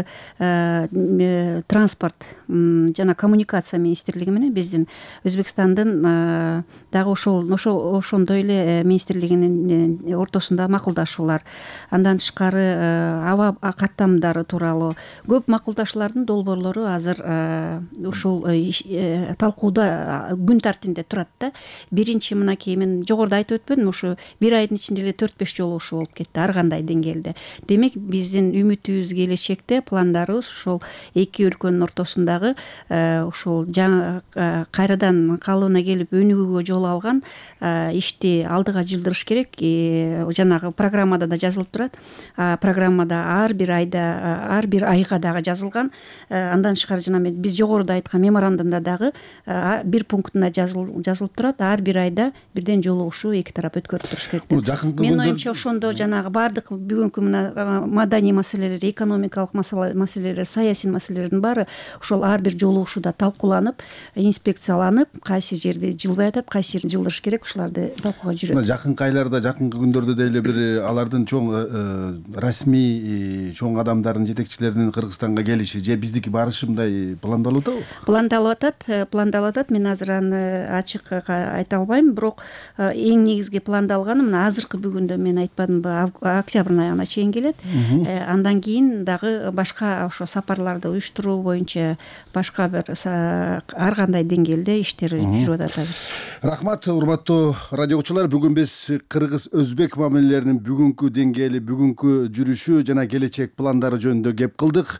транспорт жана коммуникация министрлиги менен биздин Өзбекстандын дагы ошондой эле министрлигинин ортосунда макулдашуулар. Андан тышкары аба каттамдары тууралуу көп макулдашуулардын долбоорлору азыр ушул талкууда күн тартибинде турат да. Биринчи мынакей мен жогоруда айтып өтпөдүм, ушу бир айдын ичинде эле 4-5 жолу ушул болуп кетти ар кандай деңгээлде. Демек биздин үмүтүбүз келечекте, пландарыбыз ушул эки өлкөнүн ортосундагы ушул жаңы кайрадан калыбына келип өнүгүүгө жол алган ишти алдыга жылдырыш керек. Жанагы программада да жазылып турат. Программада ар бир айга дагы жазылган. Андан тышкары жана биз жогоруда айткан меморандумда дагы бир пунктунда жазылып турат, ар бир айда бирден жолугушуу эки тарап өткөрүп туруш керек деп. Менин оюмча ошондо жанагы баардык бүгүнкү мына маданий маселелер, экономикалык маселелер, саясий маселелердин баары ошол ар бир жолугушууда талкууланып, инспекцияланып, кайсы жерде жылбай атат, кайсы жерде жылдырыш керек, ушуларды талкууга жүрөт. Жакынкы айларда, жакынкы күндөрдө деле бир алардын чоң расмий чоң адамдардын жетекчилеринин Кыргызстанга келиши же биздики барышы мындай пландалып атабы? Пландалып атат. Мен азыр аны ачык айта албайм, бирок эң негизги пландалганы мына азыркы бүгүндө мен айтпадымбы, октябрдын аягына чейин келет. Андан кийин дагы башка ошо сапарларды уюштуруу боюнча башка бир ар кандай деңгээлде иштер жүрүп атат. Рахмат, урматтуу радио угуучулар. Бүгүн биз кыргыз-өзбек мамилелеринин бүгүнкү деңгээли, бүгүнкү жүрүшү жана келечек пландары жөнүндө кеп кылдык.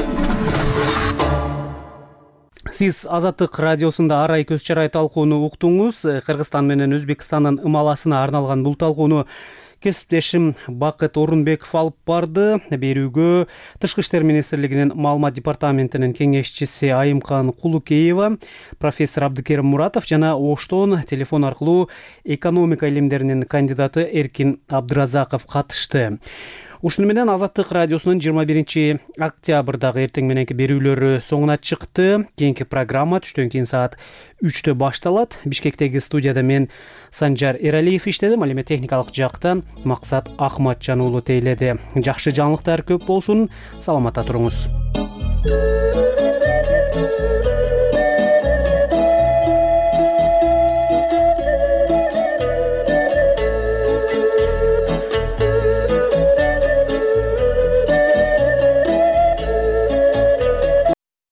Сиз Азаттык радиосунда ар ай көз чарай талкууну уктуңуз. Кыргызстан менен Өзбекстандын ымаласына арналган бул талкууну кесиптешим Бакыт Орунбеков алып барды. Берүүгө Тышкы иштер министрлигинин маалымат департаментинин кеңешчиси Айымкан Кулукеева, профессор Абдыкерим Муратов жана Оштон телефон аркылуу экономика илимдеринин кандидаты Эркин Абдыразаков катышты. Ушуну менен Азаттык радиосунун 21 октябрдагы эртең мененки берүүлөрү соңуна чыкты. Кийинки программа түштөн кийин саат 3-тө башталат. Бишкектеги студияда мен Санжар Эралиев иштедим. Ал эми техникалык жакта Максат Ахматжан уулу тейледи. Жакшы жаңылыктар көп болсун. Саламатта туруңуз.